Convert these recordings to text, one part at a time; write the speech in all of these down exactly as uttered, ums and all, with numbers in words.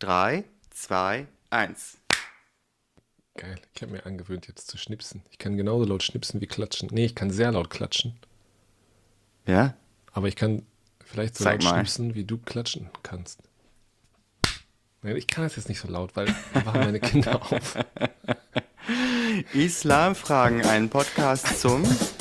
Drei, zwei, eins. Geil, ich habe mir angewöhnt, jetzt zu schnipsen. Ich kann genauso laut schnipsen wie klatschen. Nee, ich kann sehr laut klatschen. Ja? Aber ich kann vielleicht so Zeig laut mal. schnipsen, wie du klatschen kannst. Nee, ich kann das jetzt nicht so laut, weil da wachen meine Kinder auf. Islamfragen, ein Podcast zum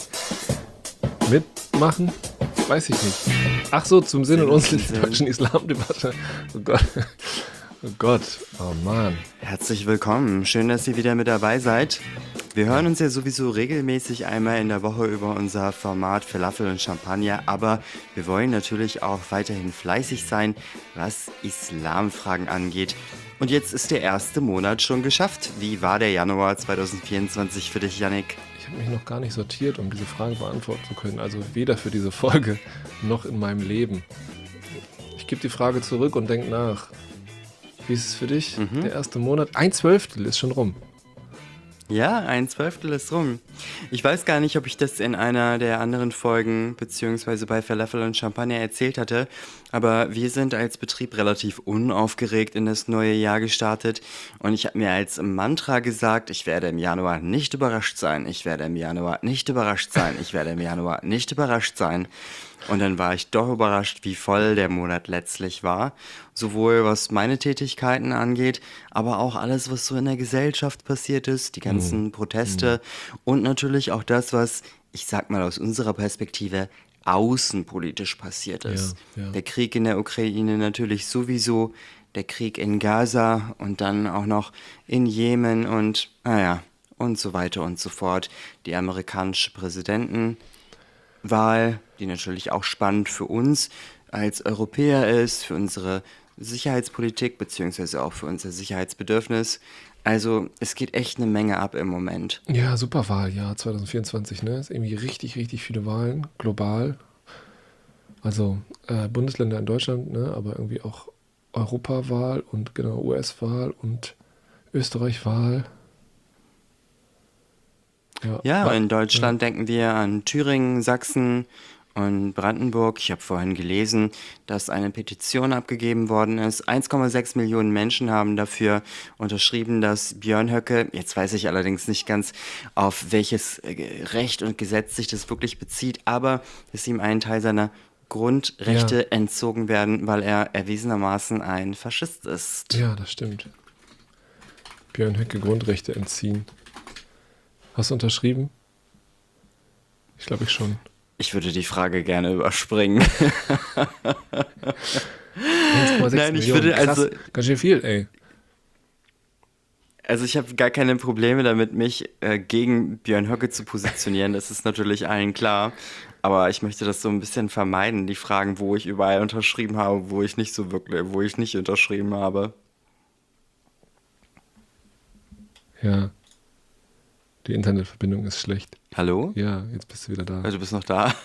Mitmachen? Weiß ich nicht. Ach so, zum Sinn und Unsinn der Sinn. deutschen Islamdebatte. Oh Gott. Oh Gott. Oh Mann. Herzlich willkommen. Schön, dass ihr wieder mit dabei seid. Wir hören uns ja sowieso regelmäßig einmal in der Woche über unser Format Falafel und Champagner, aber wir wollen natürlich auch weiterhin fleißig sein, was Islamfragen angeht. Und jetzt ist der erste Monat schon geschafft. Wie war der Januar zwanzig vierundzwanzig für dich, Yannick? Ich habe mich noch gar nicht sortiert, um diese Frage beantworten zu können. Also weder für diese Folge noch in meinem Leben. Ich gebe die Frage zurück und denke nach. Wie ist es für dich? Mhm. Der erste Monat? Ein Zwölftel ist schon rum. Ja, ein Zwölftel ist rum. Ich weiß gar nicht, ob ich das in einer der anderen Folgen beziehungsweise bei Falafel und Champagner erzählt hatte, aber wir sind als Betrieb relativ unaufgeregt in das neue Jahr gestartet und ich habe mir als Mantra gesagt, ich werde im Januar nicht überrascht sein, ich werde im Januar nicht überrascht sein, ich werde im Januar nicht überrascht sein. Und dann war ich doch überrascht, wie voll der Monat letztlich war. Sowohl was meine Tätigkeiten angeht, aber auch alles, was so in der Gesellschaft passiert ist, die ganzen Proteste und natürlich auch das, was, ich sag mal aus unserer Perspektive, außenpolitisch passiert ist. Ja, ja. Der Krieg in der Ukraine natürlich sowieso, der Krieg in Gaza und dann auch noch in Jemen und, naja, und so weiter und so fort. Die amerikanische Präsidenten. Wahl, die natürlich auch spannend für uns als Europäer ist, für unsere Sicherheitspolitik beziehungsweise auch für unser Sicherheitsbedürfnis. Also es geht echt eine Menge ab im Moment. Ja, super Wahljahr zwanzig vierundzwanzig, ne? Ist irgendwie richtig, richtig viele Wahlen, global. Also äh, Bundesländer in Deutschland, ne? Aber irgendwie auch Europawahl und genau U S-Wahl und Österreich-Wahl. Ja, Wa- in Deutschland denken wir an Thüringen, Sachsen und Brandenburg. Ich habe vorhin gelesen, dass eine Petition abgegeben worden ist. eins Komma sechs Millionen Menschen haben dafür unterschrieben, dass Björn Höcke, jetzt weiß ich allerdings nicht ganz, auf welches äh, Recht und Gesetz sich das wirklich bezieht, aber dass ihm ein Teil seiner Grundrechte Ja. entzogen werden, weil er erwiesenermaßen ein Faschist ist. Ja, das stimmt. Björn Höcke Grundrechte entziehen. Hast du unterschrieben? Ich glaube ich schon. Ich würde die Frage gerne überspringen. eins Komma sechs Nein, ich Millionen, würde krass. also- Ganz schön viel, ey. Also ich habe gar keine Probleme damit, mich äh, gegen Björn Höcke zu positionieren. Das ist natürlich allen klar. Aber ich möchte das so ein bisschen vermeiden, die Fragen, wo ich überall unterschrieben habe, wo ich nicht so wirklich, wo ich nicht unterschrieben habe. Ja. Die Internetverbindung ist schlecht. Hallo? Ja, jetzt bist du wieder da. Also du bist noch da?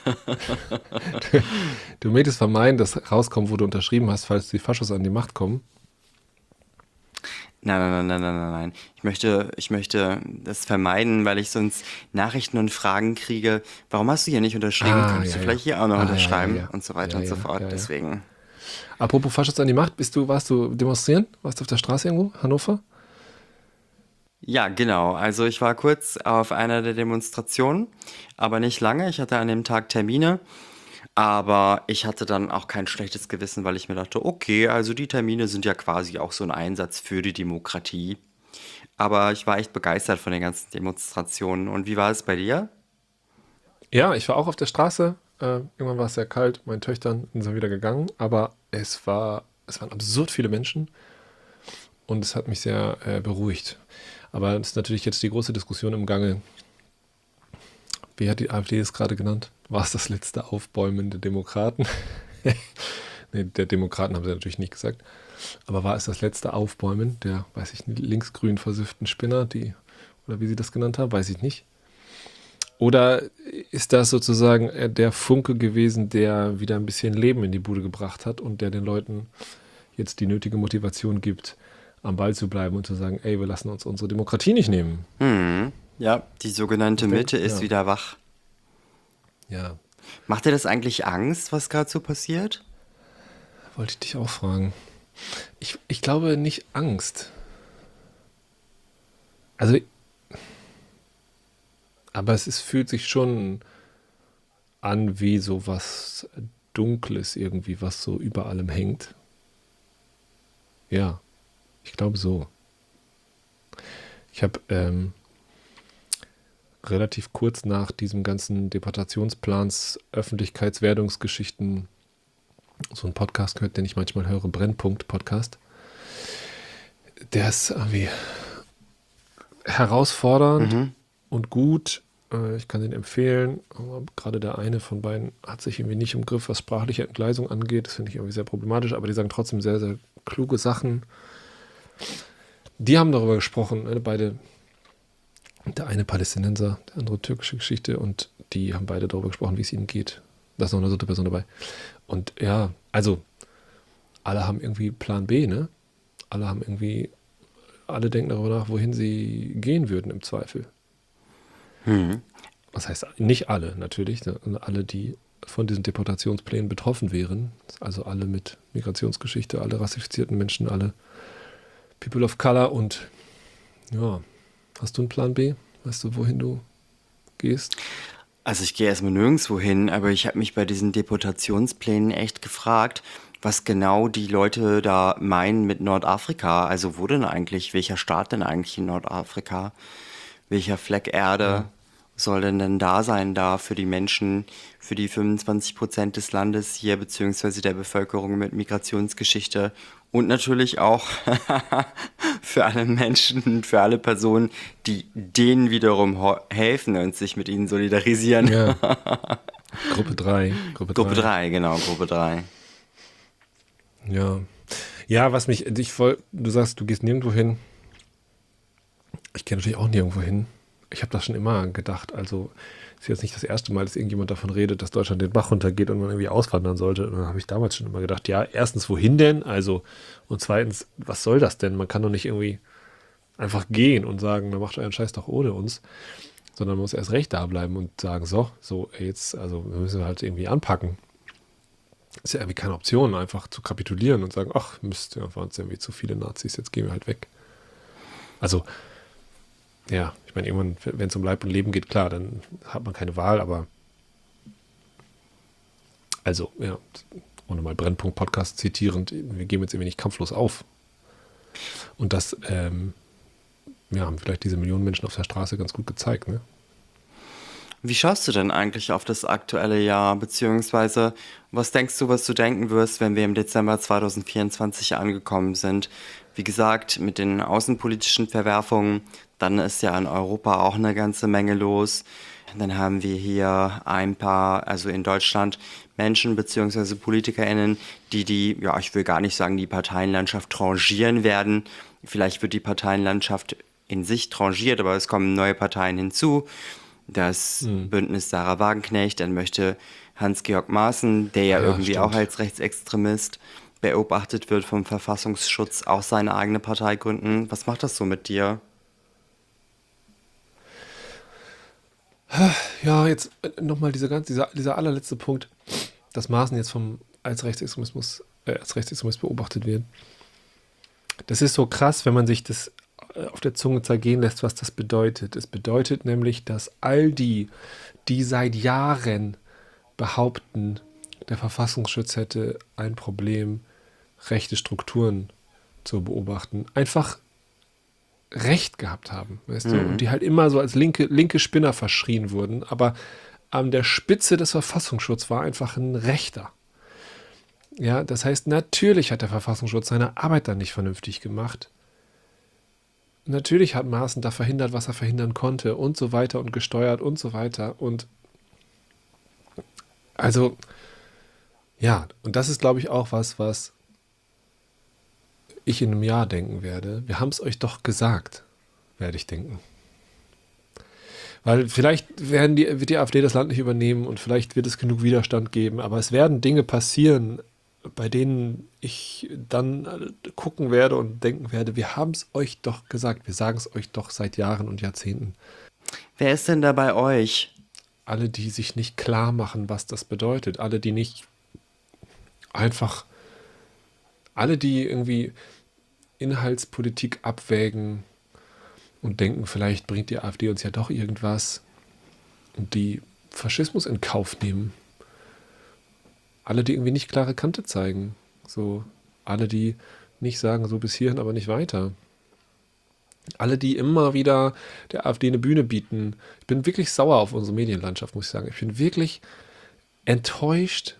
Du möchtest vermeiden, dass rauskommt, wo du unterschrieben hast, falls die Faschos an die Macht kommen. Nein, nein, nein, nein, nein, nein, nein. Ich möchte, ich möchte das vermeiden, weil ich sonst Nachrichten und Fragen kriege. Warum hast du hier nicht unterschrieben? Ah, Könntest ja, du ja. vielleicht hier auch noch Ah, ja, unterschreiben? ja, ja. Und so weiter Ja, und so ja, fort. ja, ja. Deswegen. Apropos Faschos an die Macht, bist du, warst du demonstrieren? Warst du auf der Straße irgendwo? Hannover? Ja, genau. Also ich war kurz auf einer der Demonstrationen, aber nicht lange. Ich hatte an dem Tag Termine, aber ich hatte dann auch kein schlechtes Gewissen, weil ich mir dachte, okay, also die Termine sind ja quasi auch so ein Einsatz für die Demokratie. Aber ich war echt begeistert von den ganzen Demonstrationen. Und wie war es bei dir? Ja, ich war auch auf der Straße. Äh, irgendwann war es sehr kalt. Meine Töchtern sind wieder gegangen. Aber es war, es waren absurd viele Menschen. Und es hat mich sehr äh, beruhigt. Aber es ist natürlich jetzt die große Diskussion im Gange. Wie hat die AfD es gerade genannt? War es das letzte Aufbäumen der Demokraten? Nee, der Demokraten haben sie natürlich nicht gesagt. Aber war es das letzte Aufbäumen der, weiß ich nicht, linksgrün versifften Spinner, die, oder wie sie das genannt haben, weiß ich nicht. Oder ist das sozusagen äh, der Funke gewesen, der wieder ein bisschen Leben in die Bude gebracht hat und der den Leuten jetzt die nötige Motivation gibt, am Ball zu bleiben und zu sagen, ey, wir lassen uns unsere Demokratie nicht nehmen. Hm, ja, die sogenannte Ich denk, Mitte ist ja. wieder wach. Ja, Macht dir das eigentlich Angst, was gerade so passiert? wollte ich dich auch fragen. Ich, ich glaube nicht Angst. Also, aber es ist, fühlt sich schon an wie so was Dunkles irgendwie, was so über allem hängt. Ja, ich glaube so. Ich habe ähm, relativ kurz nach diesem ganzen Deportationsplans, Öffentlichkeitswerdungsgeschichten so einen Podcast gehört, den ich manchmal höre, Brennpunkt-Podcast. Der ist irgendwie herausfordernd Mhm. und gut. Äh, Ich kann den empfehlen. Aber gerade der eine von beiden hat sich irgendwie nicht im Griff, was sprachliche Entgleisung angeht. Das finde ich irgendwie sehr problematisch, aber die sagen trotzdem sehr, sehr kluge Sachen. Die haben darüber gesprochen, ne, beide, der eine Palästinenser, der andere türkische Geschichte, und die haben beide darüber gesprochen, wie es ihnen geht. Da ist noch eine dritte Person dabei. Und ja, also alle haben irgendwie Plan B, ne? Alle haben irgendwie, alle denken darüber nach, wohin sie gehen würden im Zweifel. Mhm. Was heißt nicht alle natürlich, ne? Alle, die von diesen Deportationsplänen betroffen wären, also alle mit Migrationsgeschichte, alle rassifizierten Menschen, alle People of Color. Und ja, hast du einen Plan B? Weißt du, wohin du gehst? Also ich gehe erstmal nirgendwo hin, aber ich habe mich bei diesen Deportationsplänen echt gefragt, was genau die Leute da meinen mit Nordafrika. Also wo denn eigentlich, welcher Staat denn eigentlich in Nordafrika? Welcher Fleck Erde Ja, soll denn denn da sein da für die Menschen, für die fünfundzwanzig Prozent des Landes hier, beziehungsweise der Bevölkerung mit Migrationsgeschichte und natürlich auch für alle Menschen, für alle Personen, die denen wiederum ho- helfen und sich mit ihnen solidarisieren. ja. Gruppe drei, Gruppe Gruppe drei. drei, genau, Gruppe drei. Ja. Ja, was mich, ich voll, du sagst, du gehst nirgendwo hin. Ich gehe natürlich auch nirgendwo hin. Ich habe das schon immer gedacht. Also, es ist jetzt nicht das erste Mal, dass irgendjemand davon redet, dass Deutschland den Bach runtergeht und man irgendwie auswandern sollte. Und dann habe ich damals schon immer gedacht, ja, erstens, wohin denn? Also, und zweitens, was soll das denn? Man kann doch nicht irgendwie einfach gehen und sagen, dann macht euren Scheiß doch ohne uns, sondern man muss erst recht da bleiben und sagen, so, so, jetzt, also, wir müssen halt irgendwie anpacken. Ist ja irgendwie keine Option, einfach zu kapitulieren und sagen, ach, Mist, ja, waren es irgendwie zu viele Nazis, jetzt gehen wir halt weg. Also, ja, ich meine, irgendwann, wenn es um Leib und Leben geht, klar, dann hat man keine Wahl, aber also, ja, ohne mal Brennpunkt-Podcast zitierend, wir geben jetzt irgendwie nicht kampflos auf. Und das, ähm, ja, haben vielleicht diese Millionen Menschen auf der Straße ganz gut gezeigt, ne? Wie schaust du denn eigentlich auf das aktuelle Jahr, beziehungsweise was denkst du, was du denken wirst, wenn wir im Dezember zwanzig vierundzwanzig angekommen sind? Wie gesagt, mit den außenpolitischen Verwerfungen, dann ist ja in Europa auch eine ganze Menge los. Dann haben wir hier ein paar, also in Deutschland, Menschen beziehungsweise PolitikerInnen, die die, ja, ich will gar nicht sagen, die Parteienlandschaft tranchieren werden. Vielleicht wird die Parteienlandschaft in sich tranchiert, aber es kommen neue Parteien hinzu. Das Hm. Bündnis Sarah Wagenknecht, dann möchte Hans-Georg Maaßen, der ja Ah ja, irgendwie auch stimmt. als Rechtsextremist beobachtet wird vom Verfassungsschutz, auch seine eigene Partei gründen. Was macht das so mit dir? Ja, jetzt nochmal diese ganz, dieser, dieser allerletzte Punkt, dass Maaßen jetzt vom, als Rechtsextremismus, äh, als Rechtsextremist beobachtet wird. Das ist so krass, wenn man sich das äh, auf der Zunge zergehen lässt, was das bedeutet. Es bedeutet nämlich, dass all die, die seit Jahren behaupten, der Verfassungsschutz hätte ein Problem, rechte Strukturen zu beobachten, einfach Recht gehabt haben, weißt du? Und Mhm. die halt immer so als linke, linke Spinner verschrien wurden, aber an der Spitze des Verfassungsschutzes war einfach ein Rechter. Ja, das heißt, natürlich hat der Verfassungsschutz seine Arbeit dann nicht vernünftig gemacht. Natürlich hat Maaßen da verhindert, was er verhindern konnte und so weiter und gesteuert und so weiter. Und also, ja, und das ist, glaube ich, auch was, was ich in einem Jahr denken werde. Wir haben es euch doch gesagt, werde ich denken. Weil vielleicht werden die, wird die AfD das Land nicht übernehmen und vielleicht wird es genug Widerstand geben, aber es werden Dinge passieren, bei denen ich dann äh, gucken werde und denken werde, wir haben es euch doch gesagt, wir sagen es euch doch seit Jahren und Jahrzehnten. Wer ist denn da bei euch? Alle, die sich nicht klar machen, was das bedeutet, alle, die nicht einfach alle, die irgendwie Inhaltspolitik abwägen und denken, vielleicht bringt die AfD uns ja doch irgendwas und die Faschismus in Kauf nehmen. Alle, die irgendwie nicht klare Kante zeigen. So, alle, die nicht sagen, so bis hierhin, aber nicht weiter. Alle, die immer wieder der AfD eine Bühne bieten. Ich bin wirklich sauer auf unsere Medienlandschaft, muss ich sagen. Ich bin wirklich enttäuscht.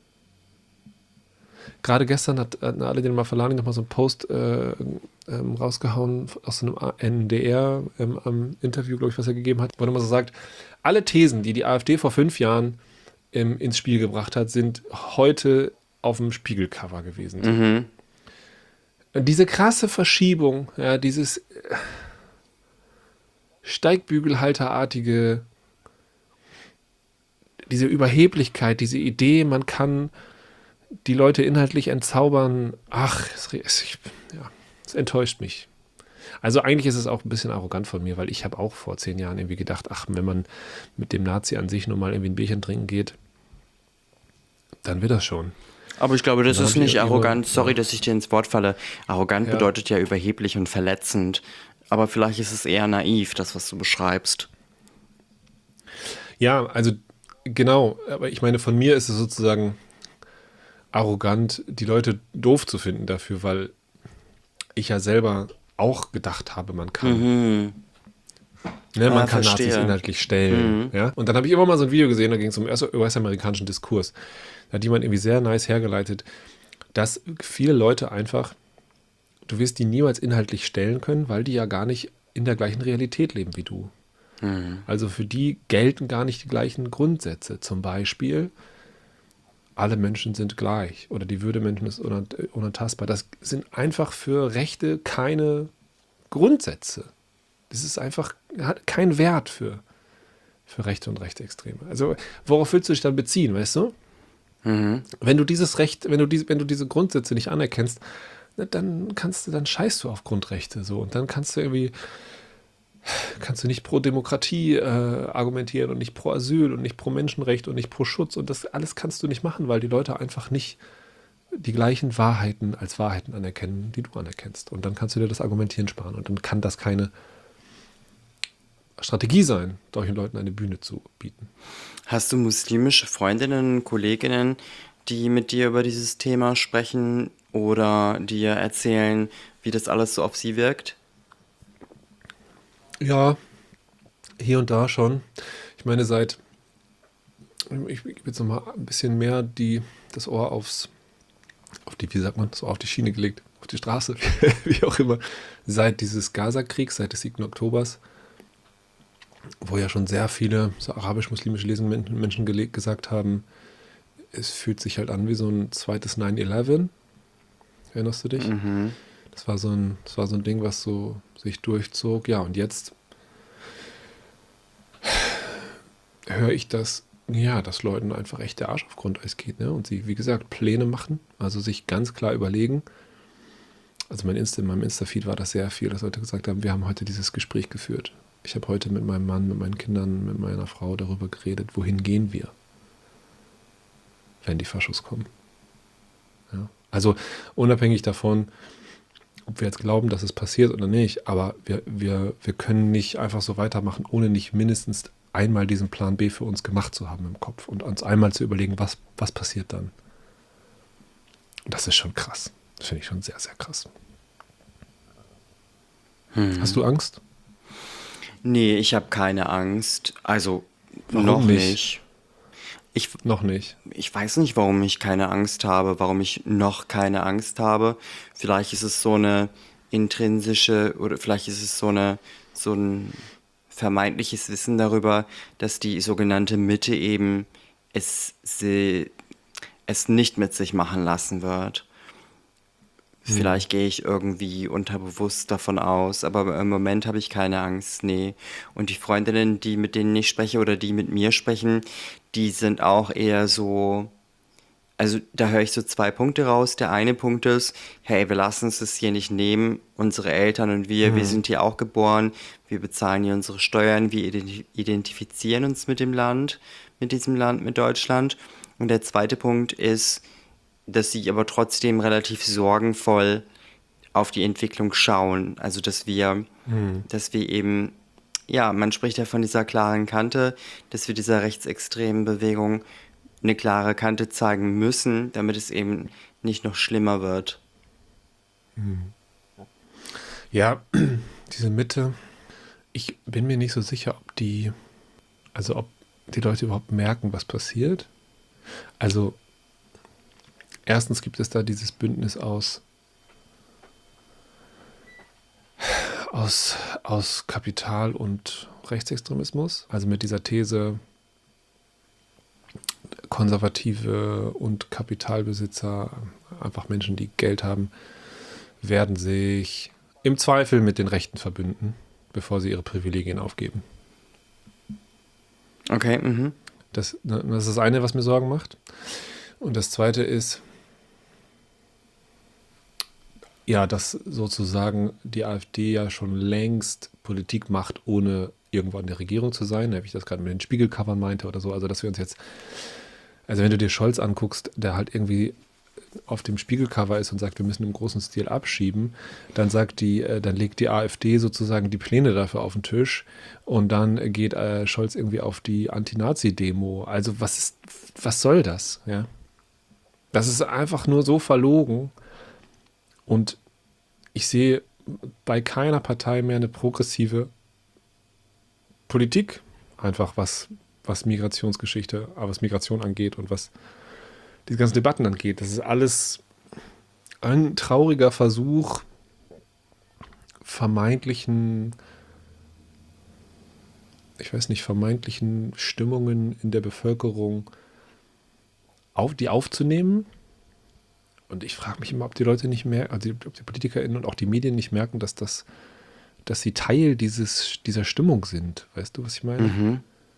Gerade gestern hat äh, Aladin Mafalani nochmal so einen Post äh, ähm, rausgehauen aus so einem N D R ähm, am Interview, glaube ich, was er gegeben hat, wo er immer so sagt, alle Thesen, die die AfD vor fünf Jahren ähm, ins Spiel gebracht hat, sind heute auf dem Spiegelcover gewesen. Mhm. Und diese krasse Verschiebung, ja, dieses äh, Steigbügelhalterartige, diese Überheblichkeit, diese Idee, man kann die Leute inhaltlich entzaubern, ach, es, es, ja, es enttäuscht mich. Also eigentlich ist es auch ein bisschen arrogant von mir, weil ich habe auch vor zehn Jahren irgendwie gedacht, ach, wenn man mit dem Nazi an sich nur mal irgendwie ein Bierchen trinken geht, dann wird das schon. Aber ich glaube, das Dann ist haben die nicht immer- arrogant. Sorry, ja. dass ich dir ins Wort falle. Arrogant Ja. bedeutet ja überheblich und verletzend. Aber vielleicht ist es eher naiv, das, was du beschreibst. Ja, also genau, aber ich meine, von mir ist es sozusagen arrogant, die Leute doof zu finden dafür, weil ich ja selber auch gedacht habe, man kann. Mhm. Ne, man Ah, kann verstehe. Nazis inhaltlich stellen. Ja? Und dann habe ich immer mal so ein Video gesehen, da ging es um U S-amerikanischen Diskurs. Da hat jemand irgendwie sehr nice hergeleitet, dass viele Leute einfach, du wirst die niemals inhaltlich stellen können, weil die ja gar nicht in der gleichen Realität leben wie du. Also für die gelten gar nicht die gleichen Grundsätze. Zum Beispiel, alle Menschen sind gleich oder die Würde Menschen ist unant- unantastbar. Das sind einfach für Rechte keine Grundsätze. Das ist einfach, hat keinen Wert für, für Rechte und Rechtsextreme. Also worauf willst du dich dann beziehen, weißt du? Wenn du dieses Recht, wenn du diese, wenn du diese Grundsätze nicht anerkennst, na, dann kannst du, dann scheißt du auf Grundrechte so und dann kannst du irgendwie, kannst du nicht pro Demokratie äh, argumentieren und nicht pro Asyl und nicht pro Menschenrecht und nicht pro Schutz und das alles kannst du nicht machen, weil die Leute einfach nicht die gleichen Wahrheiten als Wahrheiten anerkennen, die du anerkennst. Und dann kannst du dir das Argumentieren sparen und dann kann das keine Strategie sein, solchen Leuten eine Bühne zu bieten. Hast du muslimische Freundinnen, Kolleginnen, die mit dir über dieses Thema sprechen oder dir erzählen, wie das alles so auf sie wirkt? Ja, hier und da schon. Ich meine, seit, ich gebe jetzt nochmal ein bisschen mehr die, das Ohr aufs, auf die, wie sagt man, das Ohr auf die Schiene gelegt, auf die Straße, wie auch immer, seit dieses Gaza-Kriegs, seit des siebten Oktobers, wo ja schon sehr viele so arabisch-muslimische lesende Menschen gele- gesagt haben, es fühlt sich halt an wie so ein zweites nine eleven. Erinnerst du dich? Mhm. Das war so ein, das war so ein Ding, was so sich durchzog. Ja, und jetzt höre ich, dass, ja, dass Leuten einfach echt der Arsch auf Grundeis geht, ne? Und sie, wie gesagt, Pläne machen, also sich ganz klar überlegen. Also mein Insta, in meinem Insta-Feed war das sehr viel, dass Leute gesagt haben, wir haben heute dieses Gespräch geführt. Ich habe heute mit meinem Mann, mit meinen Kindern, mit meiner Frau darüber geredet, wohin gehen wir, wenn die Faschos kommen. Ja? Also unabhängig davon, ob wir jetzt glauben, dass es passiert oder nicht, aber wir, wir, wir können nicht einfach so weitermachen, ohne nicht mindestens einmal diesen Plan B für uns gemacht zu haben im Kopf und uns einmal zu überlegen, was, was passiert dann. Und das ist schon krass. Das finde ich schon sehr, sehr krass. Hm. Hast du Angst? Nee, ich habe keine Angst. Also Warum noch nicht? nicht. Ich, Noch nicht. ich weiß nicht, warum ich keine Angst habe, warum ich noch keine Angst habe. Vielleicht ist es so eine intrinsische oder vielleicht ist es so eine so ein vermeintliches Wissen darüber, dass die sogenannte Mitte eben es, sie, es nicht mit sich machen lassen wird. Vielleicht gehe ich irgendwie unterbewusst davon aus, aber im Moment habe ich keine Angst, nee. Und die Freundinnen, die mit denen ich spreche oder die mit mir sprechen, die sind auch eher so, also da höre ich so zwei Punkte raus. Der eine Punkt ist, hey, wir lassen uns das hier nicht nehmen, unsere Eltern und wir, wir sind hier auch geboren, wir bezahlen hier unsere Steuern, wir identi- identifizieren uns mit dem Land, mit diesem Land, mit Deutschland. Und der zweite Punkt ist, dass sie aber trotzdem relativ sorgenvoll auf die Entwicklung schauen. Also dass wir, Hm. dass wir eben, ja, man spricht ja von dieser klaren Kante, dass wir dieser rechtsextremen Bewegung eine klare Kante zeigen müssen, damit es eben nicht noch schlimmer wird. Ja, diese Mitte, ich bin mir nicht so sicher, ob die, also ob die Leute überhaupt merken, was passiert. Also erstens gibt es da dieses Bündnis aus, aus, aus Kapital und Rechtsextremismus. Also mit dieser These, Konservative und Kapitalbesitzer, einfach Menschen, die Geld haben, werden sich im Zweifel mit den Rechten verbünden, bevor sie ihre Privilegien aufgeben. Okay, mhm. Das, das ist das eine, was mir Sorgen macht. Und das zweite ist, ja, dass sozusagen die AfD ja schon längst Politik macht, ohne irgendwo an der Regierung zu sein, wie ich das gerade mit den Spiegelcovern meinte oder so. Also, dass wir uns jetzt, also wenn du dir Scholz anguckst, der halt irgendwie auf dem Spiegelcover ist und sagt, wir müssen im großen Stil abschieben, dann sagt die, äh, dann legt die AfD sozusagen die Pläne dafür auf den Tisch und dann geht äh, Scholz irgendwie auf die Anti-Nazi-Demo. Also was ist, was soll das? Ja, das ist einfach nur so verlogen und ich sehe bei keiner Partei mehr eine progressive Politik, einfach was, was Migrationsgeschichte, was Migration angeht und was diese ganzen Debatten angeht. Das ist alles ein trauriger Versuch, vermeintlichen, ich weiß nicht, vermeintlichen Stimmungen in der Bevölkerung auf, die aufzunehmen. Und ich frage mich immer, ob die Leute nicht mehr, also ob die PolitikerInnen und auch die Medien nicht merken, dass das, dass sie Teil dieses, dieser Stimmung sind. Weißt du, was ich meine? Mhm.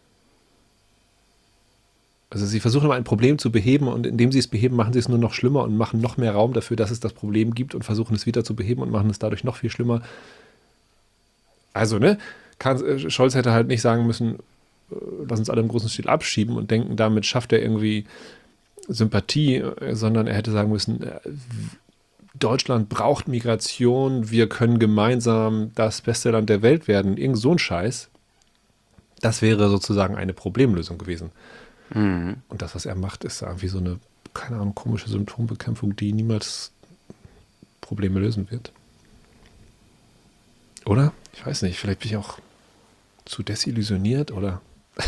Also sie versuchen immer ein Problem zu beheben und indem sie es beheben, machen sie es nur noch schlimmer und machen noch mehr Raum dafür, dass es das Problem gibt und versuchen es wieder zu beheben und machen es dadurch noch viel schlimmer. Also, ne, Kanz- Scholz hätte halt nicht sagen müssen, äh, lass uns alle im großen Stil abschieben und denken, damit schafft er irgendwie Sympathie, äh, sondern er hätte sagen müssen, äh, Deutschland braucht Migration, wir können gemeinsam das beste Land der Welt werden. Irgend so ein Scheiß. Das wäre sozusagen eine Problemlösung gewesen. Mhm. Und das, was er macht, ist irgendwie so eine, keine Ahnung, komische Symptombekämpfung, die niemals Probleme lösen wird. Oder? Ich weiß nicht, vielleicht bin ich auch zu desillusioniert oder.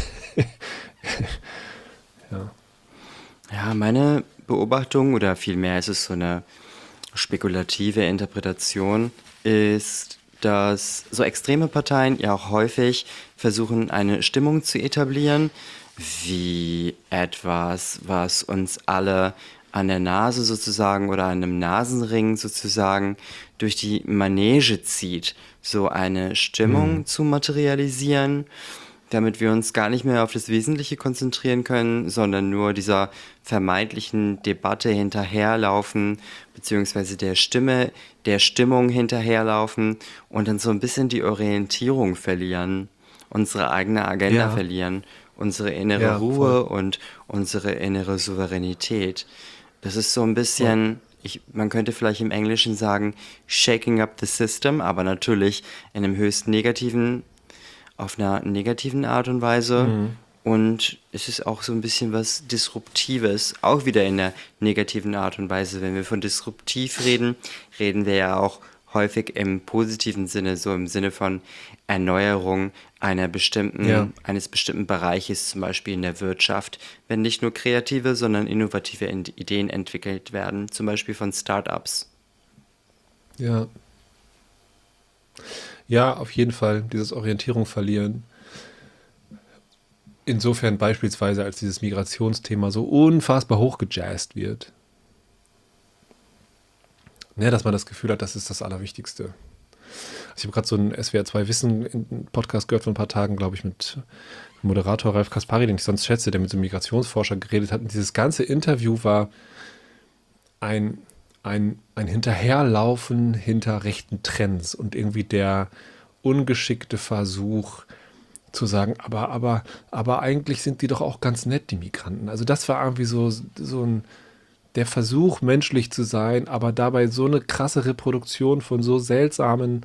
Ja. Ja, meine Beobachtung, oder vielmehr ist es so eine spekulative Interpretation, ist, dass so extreme Parteien ja auch häufig versuchen, eine Stimmung zu etablieren, wie etwas, was uns alle an der Nase sozusagen oder an einem Nasenring sozusagen durch die Manege zieht, so eine Hm. Stimmung zu materialisieren, damit wir uns gar nicht mehr auf das Wesentliche konzentrieren können, sondern nur dieser vermeintlichen Debatte hinterherlaufen, beziehungsweise der Stimme, der Stimmung hinterherlaufen und dann so ein bisschen die Orientierung verlieren, unsere eigene Agenda Ja, verlieren, unsere innere ja, voll, Ruhe und unsere innere Souveränität. Das ist so ein voll. bisschen, ich, man könnte vielleicht im Englischen sagen, shaking up the system, aber natürlich in einem höchst negativen auf einer negativen Art und Weise. Mhm. Und es ist auch so ein bisschen was Disruptives, auch wieder in der negativen Art und Weise. Wenn wir von disruptiv reden, reden wir ja auch häufig im positiven Sinne, so im Sinne von Erneuerung einer Ja, bestimmten, eines bestimmten Bereiches, zum Beispiel in der Wirtschaft, wenn nicht nur kreative, sondern innovative Ideen entwickelt werden, zum Beispiel von Startups. ja. Ja, auf jeden Fall, dieses Orientierung verlieren. Insofern beispielsweise, als dieses Migrationsthema so unfassbar hochgejazzt wird. Ne, dass man das Gefühl hat, das ist das Allerwichtigste. Also ich habe gerade so einen S W R zwei Wissen-Podcast gehört vor ein paar Tagen, glaube ich, mit Moderator Ralf Kaspari, den ich sonst schätze, der mit so einem Migrationsforscher geredet hat. Und dieses ganze Interview war ein, ein, ein Hinterherlaufen hinter rechten Trends und irgendwie der ungeschickte Versuch zu sagen, aber, aber, aber eigentlich sind die doch auch ganz nett, die Migranten. Also das war irgendwie so, so ein, der Versuch, menschlich zu sein, aber dabei so eine krasse Reproduktion von so seltsamen,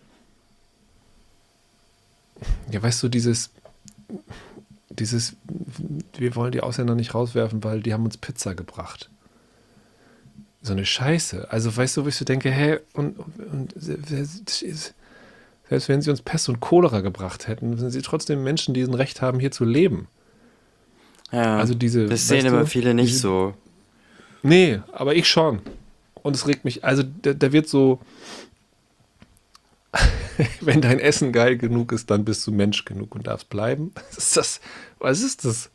ja, weißt du, dieses, dieses, wir wollen die Ausländer nicht rauswerfen, weil die haben uns Pizza gebracht. So eine Scheiße. Also, weißt du, wo ich so denke, hä, und, und, und selbst wenn sie uns Pest und Cholera gebracht hätten, sind sie trotzdem Menschen, die ein Recht haben, hier zu leben. Ja, Also diese, das sehen weißt aber du, viele nicht diese, so. Nee, aber ich schon. Und es regt mich, also da, da wird so, wenn dein Essen geil genug ist, dann bist du Mensch genug und darfst bleiben. Was ist das? Was ist das?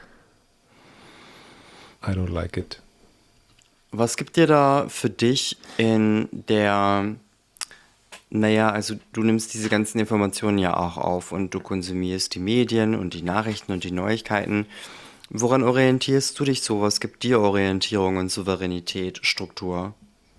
I don't like it. Was gibt dir da für dich in der, naja, also du nimmst diese ganzen Informationen ja auch auf und du konsumierst die Medien und die Nachrichten und die Neuigkeiten. Woran orientierst du dich so? Was gibt dir Orientierung und Souveränität, Struktur?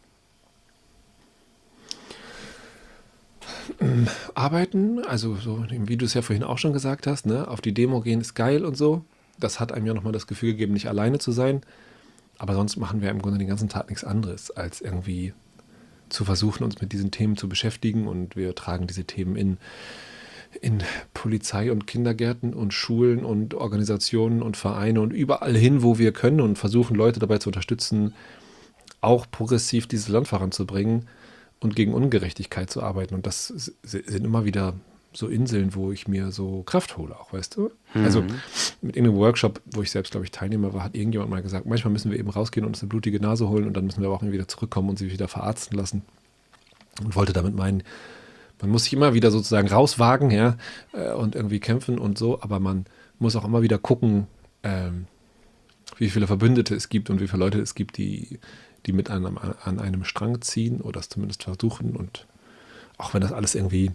Arbeiten, also so, wie du es ja vorhin auch schon gesagt hast, ne, auf die Demo gehen ist geil und so. Das hat einem ja nochmal das Gefühl gegeben, nicht alleine zu sein. Aber sonst machen wir im Grunde den ganzen Tag nichts anderes, als irgendwie zu versuchen, uns mit diesen Themen zu beschäftigen. Und wir tragen diese Themen in, in Polizei und Kindergärten und Schulen und Organisationen und Vereine und überall hin, wo wir können und versuchen, Leute dabei zu unterstützen, auch progressiv dieses Land voranzubringen und gegen Ungerechtigkeit zu arbeiten. Und das s- sind immer wieder so Inseln, wo ich mir so Kraft hole, auch, weißt du? Also mit irgendeinem Workshop, wo ich selbst, glaube ich, Teilnehmer war, hat irgendjemand mal gesagt, manchmal müssen wir eben rausgehen und uns eine blutige Nase holen und dann müssen wir aber auch wieder zurückkommen und sie wieder verarzten lassen. Und wollte damit meinen, man muss sich immer wieder sozusagen rauswagen, ja, äh, und irgendwie kämpfen und so, aber man muss auch immer wieder gucken, ähm, wie viele Verbündete es gibt und wie viele Leute es gibt, die, die mit einem, an einem Strang ziehen oder es zumindest versuchen. Und auch wenn das alles irgendwie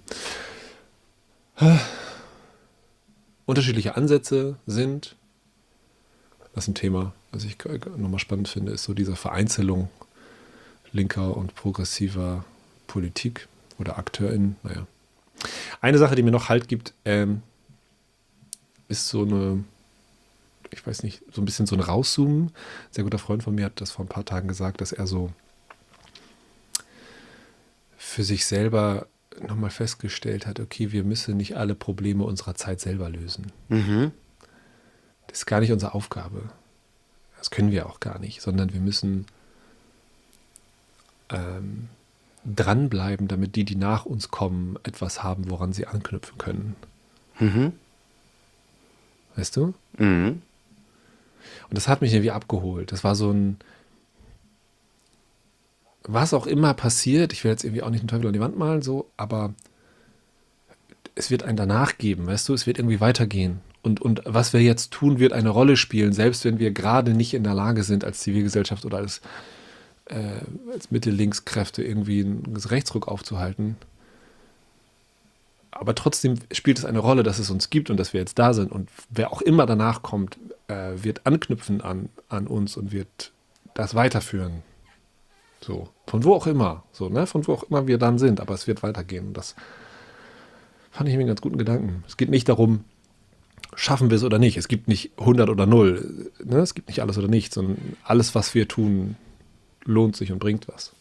unterschiedliche Ansätze sind, das ist ein Thema, was ich nochmal spannend finde, ist so diese Vereinzelung linker und progressiver Politik oder AkteurInnen. Naja. Eine Sache, die mir noch Halt gibt, ähm, ist so eine, ich weiß nicht, so ein bisschen so ein Rauszoomen. Ein sehr guter Freund von mir hat das vor ein paar Tagen gesagt, dass er so für sich selber nochmal festgestellt hat, okay, wir müssen nicht alle Probleme unserer Zeit selber lösen. Mhm. Das ist gar nicht unsere Aufgabe. Das können wir auch gar nicht, sondern wir müssen ähm, dranbleiben, damit die, die nach uns kommen, etwas haben, woran sie anknüpfen können. Mhm. Weißt du? Mhm. Und das hat mich irgendwie abgeholt. Das war so ein, was auch immer passiert, ich will jetzt irgendwie auch nicht den Teufel an die Wand malen, so, aber es wird ein danach geben, weißt du, es wird irgendwie weitergehen. Und, und was wir jetzt tun, wird eine Rolle spielen, selbst wenn wir gerade nicht in der Lage sind, als Zivilgesellschaft oder als, äh, als Mittellinkskräfte irgendwie einen Rechtsruck aufzuhalten. Aber trotzdem spielt es eine Rolle, dass es uns gibt und dass wir jetzt da sind. Und wer auch immer danach kommt, äh, wird anknüpfen an, an uns und wird das weiterführen. So, von wo auch immer, so, ne, von wo auch immer wir dann sind, aber es wird weitergehen. Und das fand ich mir einen ganz guten Gedanken. Es geht nicht darum, schaffen wir es oder nicht. Es gibt nicht hundert oder null, ne? Es gibt nicht alles oder nichts, sondern alles, was wir tun, lohnt sich und bringt was.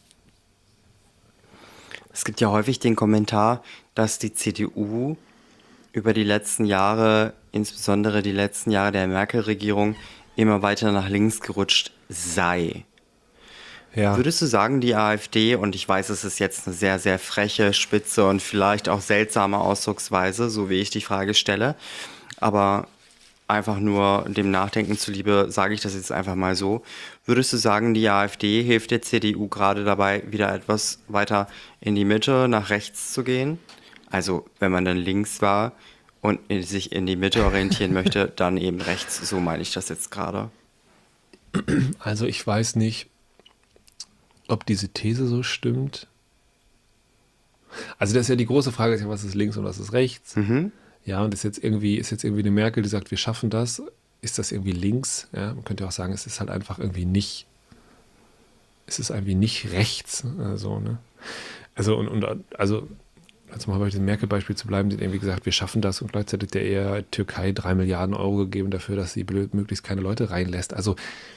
Es gibt ja häufig den Kommentar, dass die C D U über die letzten Jahre, insbesondere die letzten Jahre der Merkel-Regierung, immer weiter nach links gerutscht sei. Ja, Würdest du sagen, die AfD, und ich weiß, es ist jetzt eine sehr, sehr freche, spitze und vielleicht auch seltsame Ausdrucksweise, so wie ich die Frage stelle, aber einfach nur dem Nachdenken zuliebe, sage ich das jetzt einfach mal so. Würdest du sagen, die AfD hilft der C D U gerade dabei, wieder etwas weiter in die Mitte, nach rechts zu gehen? Also, wenn man dann links war und in- sich in die Mitte orientieren möchte, dann eben rechts. So meine ich das jetzt gerade. also ich weiß nicht, ob diese These so stimmt. Also das ist ja die große Frage, ist ja, was ist links und was ist rechts? Mhm. Ja, und ist jetzt irgendwie, ist jetzt irgendwie eine Merkel, die sagt, wir schaffen das. Ist das irgendwie links? Ja, man könnte ja auch sagen, es ist halt einfach irgendwie nicht, es ist irgendwie nicht rechts. Also, ne? Also, und, und also, jetzt mal bei diesem Merkel-Beispiel zu bleiben, die hat irgendwie gesagt, wir schaffen das und gleichzeitig der eher Türkei drei Milliarden Euro gegeben dafür, dass sie blöd möglichst keine Leute reinlässt. Also,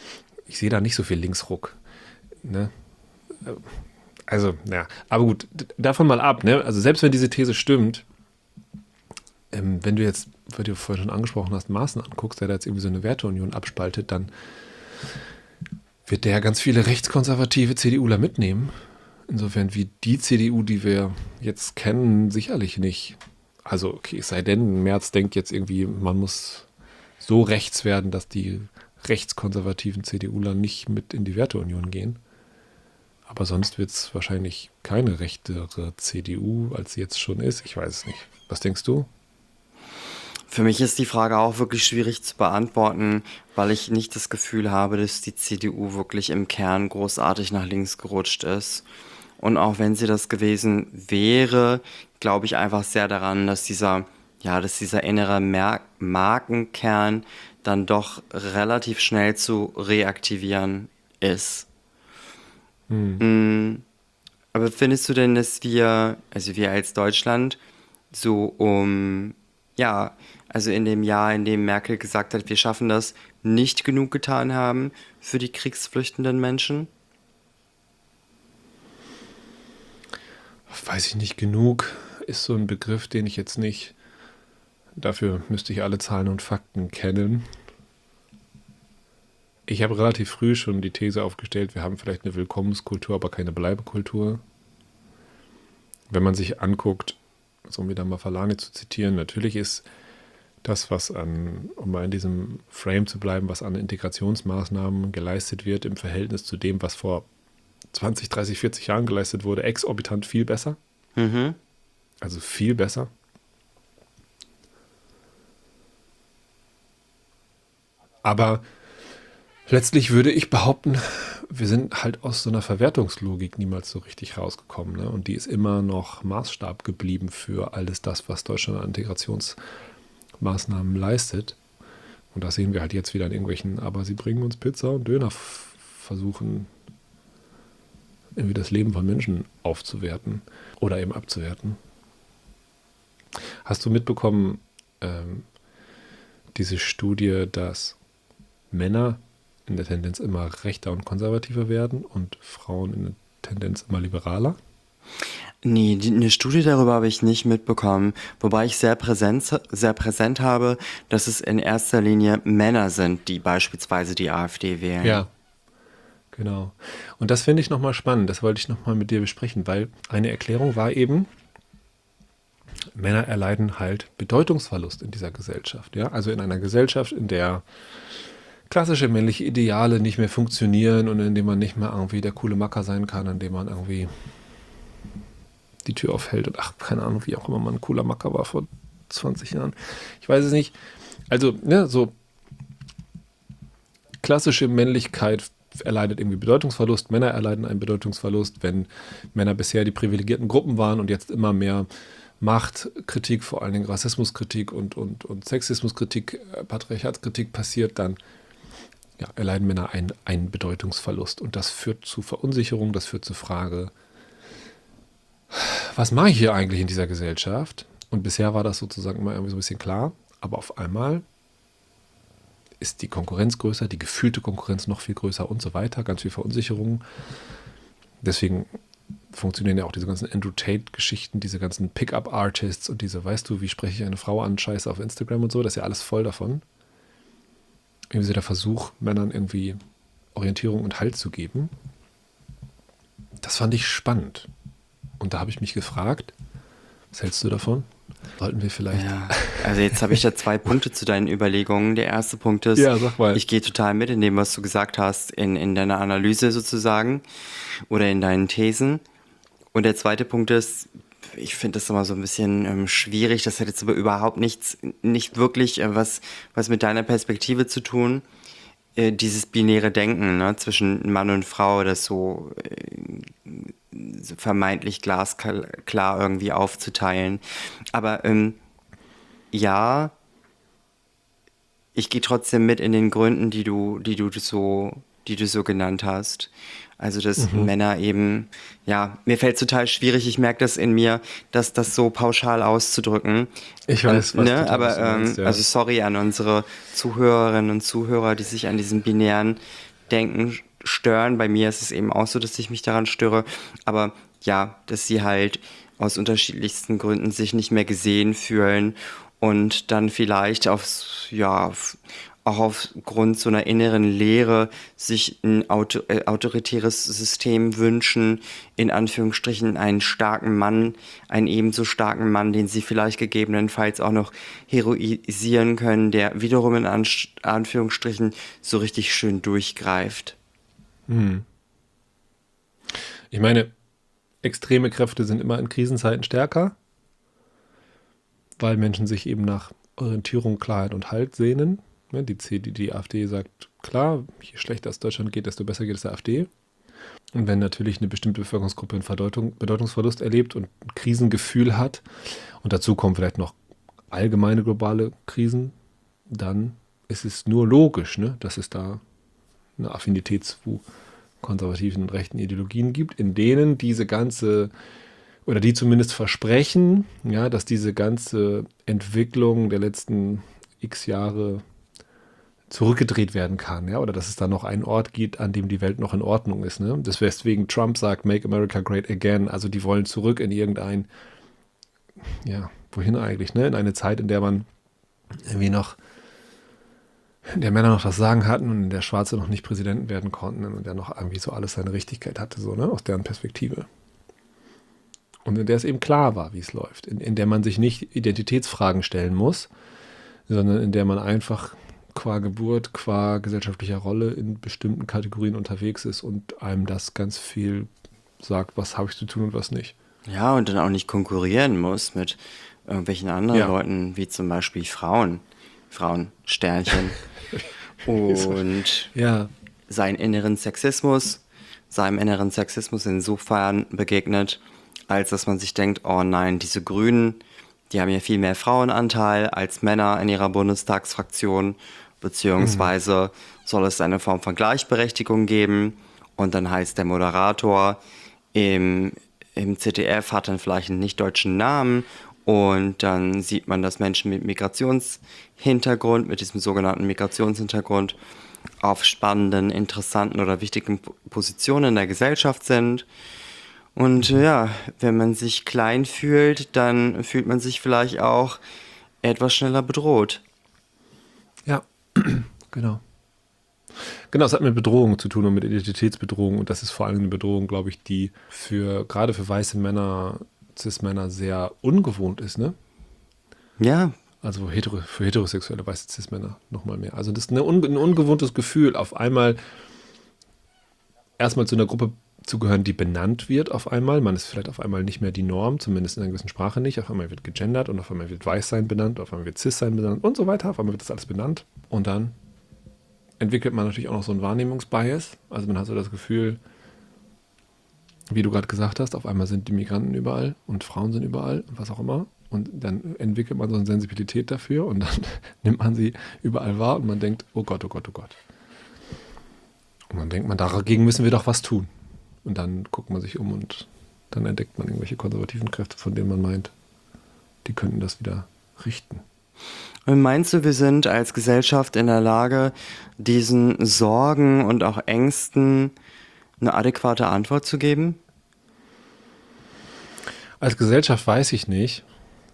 ich sehe da nicht so viel Linksruck. Ne? Also, ja, aber gut, davon mal ab. Ne? Also selbst wenn diese These stimmt, ähm, wenn du jetzt, weil du vorhin schon angesprochen hast, Maaßen anguckst, der da jetzt irgendwie so eine Werteunion abspaltet, dann wird der ganz viele rechtskonservative CDUler mitnehmen. Insofern wie die C D U, die wir jetzt kennen, sicherlich nicht. Also, okay, es sei denn, Merz denkt jetzt irgendwie, man muss so rechts werden, dass die rechtskonservativen CDUler nicht mit in die Werteunion gehen. Aber sonst wird es wahrscheinlich keine rechtere C D U, als sie jetzt schon ist. Ich weiß es nicht. Was denkst du? Für mich ist die Frage auch wirklich schwierig zu beantworten, weil ich nicht das Gefühl habe, dass die C D U wirklich im Kern großartig nach links gerutscht ist. Und auch wenn sie das gewesen wäre, glaube ich einfach sehr daran, dass dieser, ja, dass dieser innere Mer Markenkern dann doch relativ schnell zu reaktivieren ist. Mm, Aber findest du denn, dass wir, also wir als Deutschland, so um, ja, also in dem Jahr, in dem Merkel gesagt hat, wir schaffen das, nicht genug getan haben für die kriegsflüchtenden Menschen? Weiß ich nicht, genug ist so ein Begriff, den ich jetzt nicht, dafür müsste ich alle Zahlen und Fakten kennen. Ich habe relativ früh schon die These aufgestellt, wir haben vielleicht eine Willkommenskultur, aber keine Bleibekultur. Wenn man sich anguckt, so um wieder Mafalani zu zitieren, natürlich ist das, was an, um mal in diesem Frame zu bleiben, was an Integrationsmaßnahmen geleistet wird, im Verhältnis zu dem, was vor zwanzig, dreißig, vierzig Jahren geleistet wurde, exorbitant viel besser. Mhm. Also viel besser. Aber letztlich würde ich behaupten, wir sind halt aus so einer Verwertungslogik niemals so richtig rausgekommen. Ne? Und die ist immer noch Maßstab geblieben für alles das, was Deutschland an Integrationsmaßnahmen leistet. Und das sehen wir halt jetzt wieder in irgendwelchen, aber sie bringen uns Pizza und Döner, versuchen irgendwie das Leben von Menschen aufzuwerten oder eben abzuwerten. Hast du mitbekommen, ähm, diese Studie, dass Männer in der Tendenz immer rechter und konservativer werden und Frauen in der Tendenz immer liberaler? Nee, die, eine Studie darüber habe ich nicht mitbekommen, wobei ich sehr präsent, sehr präsent habe, dass es in erster Linie Männer sind, die beispielsweise die AfD wählen. Ja, genau. Und das finde ich nochmal spannend, das wollte ich nochmal mit dir besprechen, weil eine Erklärung war eben, Männer erleiden halt Bedeutungsverlust in dieser Gesellschaft. Ja? Also in einer Gesellschaft, in der klassische männliche Ideale nicht mehr funktionieren und in dem man nicht mehr irgendwie der coole Macker sein kann, in dem man irgendwie die Tür aufhält und ach, keine Ahnung, wie auch immer man ein cooler Macker war vor zwanzig Jahren. Ich weiß es nicht. Also, ne, so klassische Männlichkeit erleidet irgendwie Bedeutungsverlust, Männer erleiden einen Bedeutungsverlust, wenn Männer bisher die privilegierten Gruppen waren und jetzt immer mehr Machtkritik, vor allen Dingen Rassismuskritik und, und, und Sexismuskritik, Patriarchatskritik passiert, dann ja, erleiden Männer einen, einen Bedeutungsverlust. Und das führt zu Verunsicherung, das führt zur Frage, was mache ich hier eigentlich in dieser Gesellschaft? Und bisher war das sozusagen immer irgendwie so ein bisschen klar, aber auf einmal ist die Konkurrenz größer, die gefühlte Konkurrenz noch viel größer und so weiter, ganz viel Verunsicherung. Deswegen funktionieren ja auch diese ganzen Andrew Tate-Geschichten, diese ganzen Pickup-Artists und diese, weißt du, wie spreche ich eine Frau an, Scheiße auf Instagram und so, das ist ja alles voll davon. Irgendwie so der Versuch, Männern irgendwie Orientierung und Halt zu geben. Das fand ich spannend. Und da habe ich mich gefragt, was hältst du davon? Sollten wir vielleicht... Ja, also jetzt habe ich da zwei Punkte zu deinen Überlegungen. Der erste Punkt ist, Ja, sag mal. ich gehe total mit in dem, was du gesagt hast, in, in deiner Analyse sozusagen oder in deinen Thesen. Und der zweite Punkt ist, ich finde das immer so ein bisschen ähm, schwierig, das hat jetzt aber überhaupt nichts, nicht wirklich äh, was, was mit deiner Perspektive zu tun. Äh, dieses binäre Denken, ne, zwischen Mann und Frau, das so, äh, so vermeintlich glasklar irgendwie aufzuteilen. Aber ähm, ja, ich gehe trotzdem mit in den Gründen, die du, die du so, die du so genannt hast. Also, dass Mhm. Männer eben, ja, mir fällt es total schwierig, ich merke das in mir, dass das so pauschal auszudrücken. Ich weiß, Und, was ne, total, aber, was du ähm, meinst, ja. also sorry an unsere Zuhörerinnen und Zuhörer, die sich an diesem binären Denken stören. Bei mir ist es eben auch so, dass ich mich daran störe. Aber ja, dass sie halt aus unterschiedlichsten Gründen sich nicht mehr gesehen fühlen und dann vielleicht aufs, ja, auf, auch aufgrund so einer inneren Leere sich ein Auto, äh, autoritäres System wünschen, in Anführungsstrichen einen starken Mann, einen ebenso starken Mann, den sie vielleicht gegebenenfalls auch noch heroisieren können, der wiederum in An Anführungsstrichen so richtig schön durchgreift. Hm. Ich meine, extreme Kräfte sind immer in Krisenzeiten stärker, weil Menschen sich eben nach Orientierung, Klarheit und Halt sehnen. Die, C D, die AfD sagt, klar, je schlechter es Deutschland geht, desto besser geht es der AfD. Und wenn natürlich eine bestimmte Bevölkerungsgruppe einen Verdeutung, Bedeutungsverlust erlebt und ein Krisengefühl hat, und dazu kommen vielleicht noch allgemeine globale Krisen, dann ist es nur logisch, ne, dass es da eine Affinität zu konservativen und rechten Ideologien gibt, in denen diese ganze, oder die zumindest versprechen, ja, dass diese ganze Entwicklung der letzten x Jahre zurückgedreht werden kann, ja, oder dass es da noch einen Ort gibt, an dem die Welt noch in Ordnung ist, ne? Das weswegen Trump sagt, Make America Great Again, also die wollen zurück in irgendein, ja, wohin eigentlich, ne? In eine Zeit, in der man irgendwie noch, in der Männer noch das Sagen hatten und in der Schwarze noch nicht Präsidenten werden konnten und der noch irgendwie so alles seine Richtigkeit hatte, so, ne? Aus deren Perspektive. Und in der es eben klar war, wie es läuft, in, in der man sich nicht Identitätsfragen stellen muss, sondern in der man einfach qua Geburt, qua gesellschaftlicher Rolle in bestimmten Kategorien unterwegs ist und einem das ganz viel sagt, was habe ich zu tun und was nicht. Ja, und dann auch nicht konkurrieren muss mit irgendwelchen anderen Ja. Leuten, wie zum Beispiel Frauen. Frauensternchen. Und Ja, seinen inneren Sexismus, seinem inneren Sexismus insofern begegnet, als dass man sich denkt, oh nein, diese Grünen, die haben ja viel mehr Frauenanteil als Männer in ihrer Bundestagsfraktion, beziehungsweise soll es eine Form von Gleichberechtigung geben und dann heißt der Moderator im, im Z D F hat dann vielleicht einen nicht-deutschen Namen und dann sieht man, dass Menschen mit Migrationshintergrund, mit diesem sogenannten Migrationshintergrund auf spannenden, interessanten oder wichtigen Positionen in der Gesellschaft sind. Und ja, wenn man sich klein fühlt, dann fühlt man sich vielleicht auch etwas schneller bedroht. ja, genau. Genau, es hat mit Bedrohung zu tun und mit Identitätsbedrohung und das ist vor allem eine Bedrohung, glaube ich, die für gerade für weiße Männer, Cis-Männer sehr ungewohnt ist, ne? Ja, Also hetero, für heterosexuelle weiße Cis-Männer nochmal mehr. Also das ist eine un, ein ungewohntes Gefühl, auf einmal erstmal zu einer Gruppe zu gehören, die benannt wird auf einmal. Man ist vielleicht auf einmal nicht mehr die Norm, zumindest in einer gewissen Sprache nicht. Auf einmal wird gegendert und auf einmal wird Weißsein benannt, auf einmal wird Cis-Sein benannt und so weiter. Auf einmal wird das alles benannt. Und dann entwickelt man natürlich auch noch so einen Wahrnehmungsbias. Also man hat so das Gefühl, wie du gerade gesagt hast, auf einmal sind die Migranten überall und Frauen sind überall und was auch immer. Und dann entwickelt man so eine Sensibilität dafür und dann nimmt man sie überall wahr und man denkt, oh Gott, oh Gott, oh Gott. Und dann denkt man, dagegen müssen wir doch was tun. Und dann guckt man sich um und dann entdeckt man irgendwelche konservativen Kräfte, von denen man meint, die könnten das wieder richten. und meinst du, wir sind als Gesellschaft in der Lage, diesen Sorgen und auch Ängsten eine adäquate Antwort zu geben? Als Gesellschaft weiß ich nicht.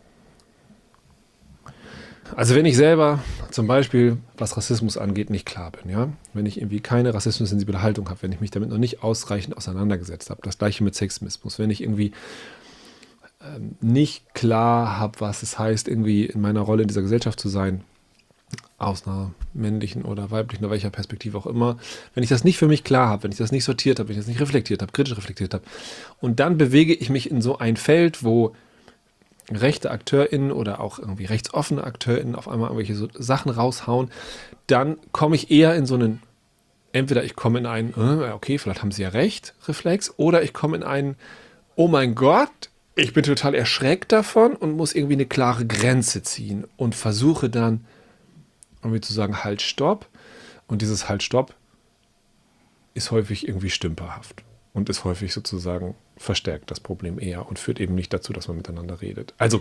Also wenn ich selber zum Beispiel, was Rassismus angeht, nicht klar bin, ja, wenn ich irgendwie keine rassismussensible Haltung habe, wenn ich mich damit noch nicht ausreichend auseinandergesetzt habe, das gleiche mit Sexismus, wenn ich irgendwie ähm, nicht klar habe, was es heißt, irgendwie in meiner Rolle in dieser Gesellschaft zu sein, aus einer männlichen oder weiblichen oder welcher Perspektive auch immer, wenn ich das nicht für mich klar habe, wenn ich das nicht sortiert habe, wenn ich das nicht reflektiert habe, kritisch reflektiert habe, und dann bewege ich mich in so ein Feld, wo rechte AkteurInnen oder auch irgendwie rechtsoffene AkteurInnen auf einmal irgendwelche so Sachen raushauen, dann komme ich eher in so einen, entweder ich komme in einen, äh, okay, vielleicht haben sie ja recht, Reflex, oder ich komme in einen, oh mein Gott, ich bin total erschreckt davon und muss irgendwie eine klare Grenze ziehen und versuche dann irgendwie zu sagen, halt, stopp. Und dieses halt, stopp ist häufig irgendwie stümperhaft und ist häufig sozusagen verstärkt das Problem eher und führt eben nicht dazu, dass man miteinander redet. Also,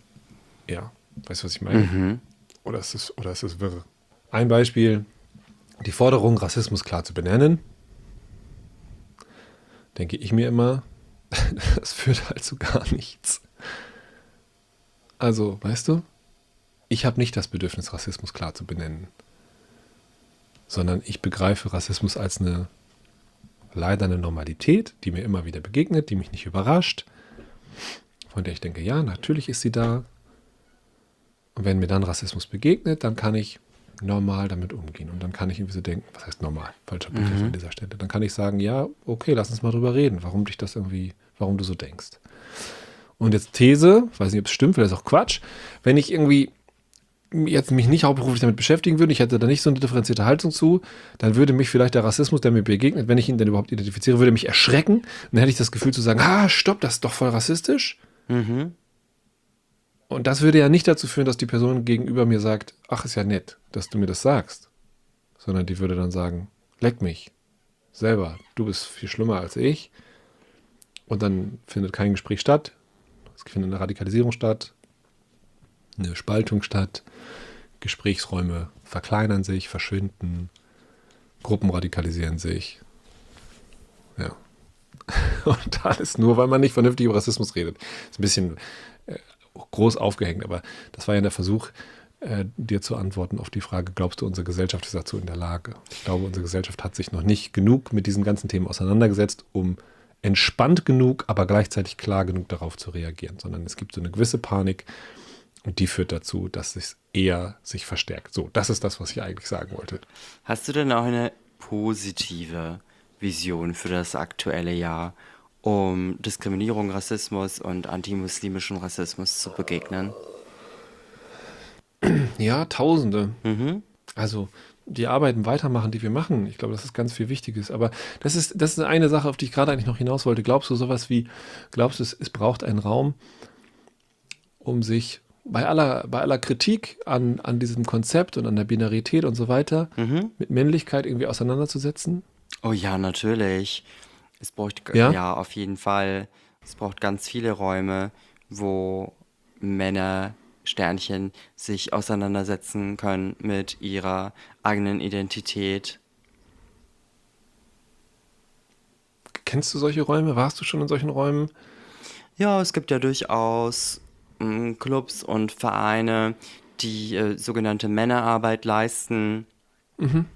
ja, weißt du, was ich meine? Mhm. Oder ist es, oder ist es wirr? Ein Beispiel, Die Forderung, Rassismus klar zu benennen, denke ich mir immer, das führt halt zu gar nichts. Also, weißt du, ich habe nicht das Bedürfnis, Rassismus klar zu benennen, sondern ich begreife Rassismus als eine leider eine Normalität, die mir immer wieder begegnet, die mich nicht überrascht, von der ich denke, ja, natürlich ist sie da. Und wenn mir dann Rassismus begegnet, dann kann ich normal damit umgehen. Und dann kann ich irgendwie so denken, was heißt normal? Falscher Begriff Mhm. an dieser Stelle. Dann kann ich sagen, ja, okay, lass uns mal drüber reden, warum dich das irgendwie, warum du so denkst. Und jetzt These, weiß nicht, ob es stimmt, vielleicht ist auch Quatsch, wenn ich irgendwie jetzt mich nicht hauptberuflich damit beschäftigen würde, ich hätte da nicht so eine differenzierte Haltung zu, dann würde mich vielleicht der Rassismus, der mir begegnet, wenn ich ihn denn überhaupt identifiziere, würde mich erschrecken. Und dann hätte ich das Gefühl zu sagen, ah, stopp, das ist doch voll rassistisch. Mhm. Und das würde ja nicht dazu führen, dass die Person gegenüber mir sagt, ach, ist ja nett, dass du mir das sagst. Sondern die würde dann sagen, leck mich selber, du bist viel schlimmer als ich. Und dann findet kein Gespräch statt. Es findet eine Radikalisierung statt, eine Spaltung statt. Gesprächsräume verkleinern sich, verschwinden. Gruppen radikalisieren sich. Ja. Und alles nur, weil man nicht vernünftig über Rassismus redet. Ist ein bisschen äh, groß aufgehängt, aber das war ja der Versuch, äh, dir zu antworten auf die Frage, glaubst du, unsere Gesellschaft ist dazu in der Lage? Ich glaube, unsere Gesellschaft hat sich noch nicht genug mit diesen ganzen Themen auseinandergesetzt, um entspannt genug, aber gleichzeitig klar genug darauf zu reagieren, sondern es gibt so eine gewisse Panik und die führt dazu, dass es eher sich verstärkt. So, das ist das, was ich eigentlich sagen wollte. Hast du denn auch eine positive Vision für das aktuelle Jahr, um Diskriminierung, Rassismus und antimuslimischem Rassismus zu begegnen? Ja, Tausende. Mhm. Also die Arbeiten weitermachen, die wir machen. Ich glaube, das ist ganz viel Wichtiges. Aber das ist, das ist eine Sache, auf die ich gerade eigentlich noch hinaus wollte. Glaubst du sowas wie, glaubst du, es, es braucht einen Raum, um sich bei aller, bei aller Kritik an, an diesem Konzept und an der Binarität und so weiter Mhm. mit Männlichkeit irgendwie auseinanderzusetzen? Oh ja, natürlich. Es braucht, g- Ja? ja, auf jeden Fall. Es braucht ganz viele Räume, wo Männer, Sternchen, sich auseinandersetzen können mit ihrer eigenen Identität. Kennst du solche Räume? Warst du schon in solchen Räumen? Ja, es gibt ja durchaus mm, Clubs und Vereine, die äh, sogenannte Männerarbeit leisten. Mhm.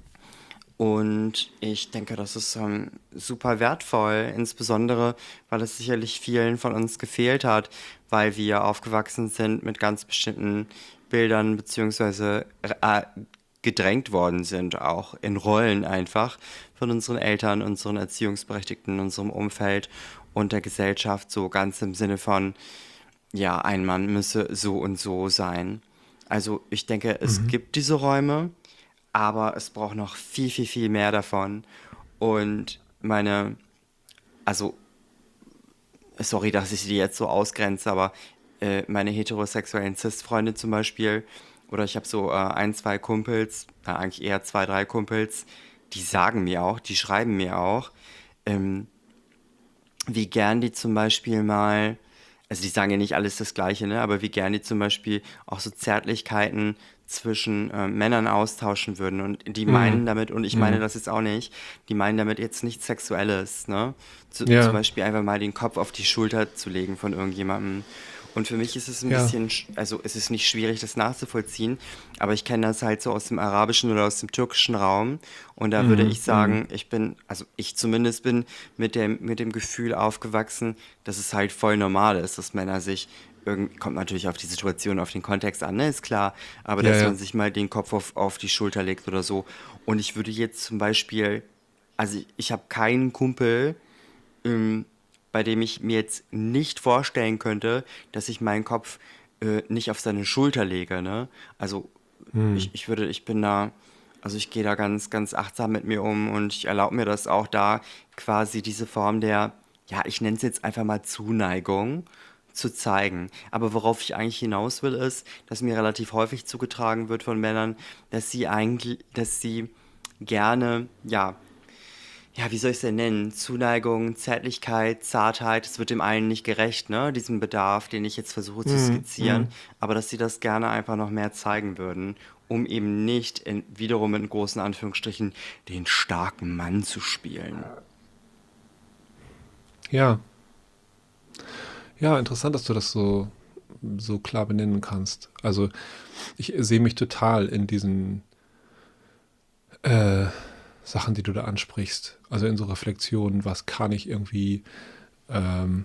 Und ich denke, das ist ähm, super wertvoll, insbesondere weil es sicherlich vielen von uns gefehlt hat, weil wir aufgewachsen sind mit ganz bestimmten Bildern, beziehungsweise äh, gedrängt worden sind, auch in Rollen einfach von unseren Eltern, unseren Erziehungsberechtigten, unserem Umfeld und der Gesellschaft, so ganz im Sinne von, ja, ein Mann müsse so und so sein. Also ich denke, es Mhm. gibt diese Räume, aber es braucht noch viel, viel, viel mehr davon. Und meine, also, sorry, dass ich die jetzt so ausgrenze, aber äh, meine heterosexuellen Cis-Freunde zum Beispiel, oder ich habe so äh, ein, zwei Kumpels, äh, eigentlich eher zwei, drei Kumpels, die sagen mir auch, die schreiben mir auch, ähm, wie gern die zum Beispiel mal, also die sagen ja nicht alles das Gleiche, ne, aber wie gern die zum Beispiel auch so Zärtlichkeiten zwischen äh, Männern austauschen würden. Und die Mhm. meinen damit, und ich meine Mhm. das jetzt auch nicht, die meinen damit jetzt nichts Sexuelles, ne? Zu, zum Ja, Beispiel einfach mal den Kopf auf die Schulter zu legen von irgendjemandem. Und für mich ist es ein ja. bisschen, sch- also es ist nicht schwierig, das nachzuvollziehen, aber ich kenne das halt so aus dem arabischen oder aus dem türkischen Raum. Und da würde Mhm. ich Mhm. sagen, ich bin, also ich zumindest bin mit dem, mit dem Gefühl aufgewachsen, dass es halt voll normal ist, dass Männer sich irgendwie, kommt natürlich auf die Situation, auf den Kontext an, ne, ist klar, aber Ja, dass man ja. sich mal den Kopf auf, auf die Schulter legt oder so. Und ich würde jetzt zum Beispiel, also ich, ich habe keinen Kumpel, ähm, bei dem ich mir jetzt nicht vorstellen könnte, dass ich meinen Kopf äh, nicht auf seine Schulter lege, ne? Also Mhm. ich, ich würde, ich bin da, also ich gehe da ganz, ganz achtsam mit mir um und ich erlaube mir das auch da quasi diese Form der, ja, ich nenne es jetzt einfach mal Zuneigung zu zeigen. Aber worauf ich eigentlich hinaus will, ist, dass mir relativ häufig zugetragen wird von Männern, dass sie eigentlich, dass sie gerne, ja, ja, wie soll ich es denn nennen? Zuneigung, Zärtlichkeit, Zartheit, es wird dem einen nicht gerecht, ne? Diesem Bedarf, den ich jetzt versuche zu Mhm. skizzieren, Mhm. aber dass sie das gerne einfach noch mehr zeigen würden, um eben nicht in, wiederum in großen Anführungsstrichen den starken Mann zu spielen. Ja, ja, interessant, dass du das so, so klar benennen kannst. Also ich sehe mich total in diesen äh, Sachen, die du da ansprichst. Also in so Reflexionen, was kann ich irgendwie ähm,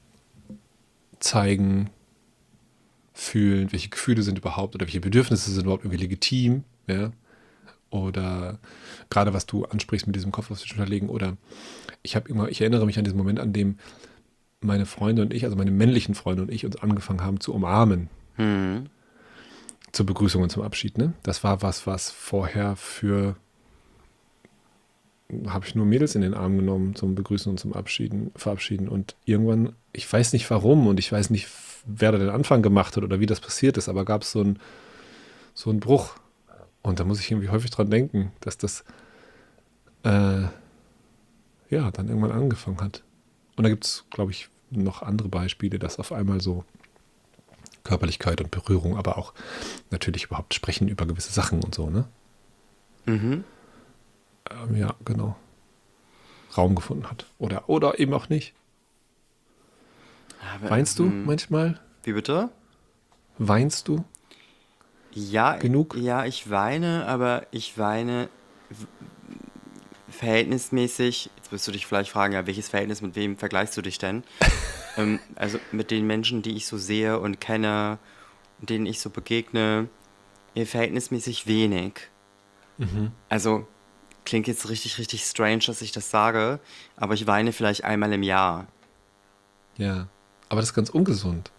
zeigen, fühlen, welche Gefühle sind überhaupt oder welche Bedürfnisse sind überhaupt irgendwie legitim, ja. Oder gerade was du ansprichst mit diesem Kopf auf den Schulter legen. Oder ich habe immer, ich erinnere mich an diesen Moment, an dem meine Freunde und ich, also meine männlichen Freunde und ich, uns angefangen haben zu umarmen Hm. zur Begrüßung und zum Abschied. Ne? Das war was, was vorher für, habe ich nur Mädels in den Arm genommen zum Begrüßen und zum Abschieden, Verabschieden. Und irgendwann, ich weiß nicht warum und ich weiß nicht, wer da den Anfang gemacht hat oder wie das passiert ist, aber gab es so einen so einen Bruch. Und da muss ich irgendwie häufig dran denken, dass das äh, ja dann irgendwann angefangen hat. Und da gibt es, glaube ich, noch andere Beispiele, dass auf einmal so Körperlichkeit und Berührung, aber auch natürlich überhaupt sprechen über gewisse Sachen und so, ne? Mhm. Ähm, ja, genau. Raum gefunden hat. Oder, oder eben auch nicht. Aber, Weinst du hm. manchmal? Wie bitte? Weinst du Ja, genug? ja, ich weine, aber ich weine verhältnismäßig. Jetzt wirst du dich vielleicht fragen, ja, welches Verhältnis mit wem vergleichst du dich denn? Ähm, also mit den Menschen, die ich so sehe und kenne, denen ich so begegne, eh, verhältnismäßig wenig. Mhm. Also klingt jetzt richtig, richtig strange, dass ich das sage, aber ich weine vielleicht einmal im Jahr. Ja. Aber das ist ganz ungesund.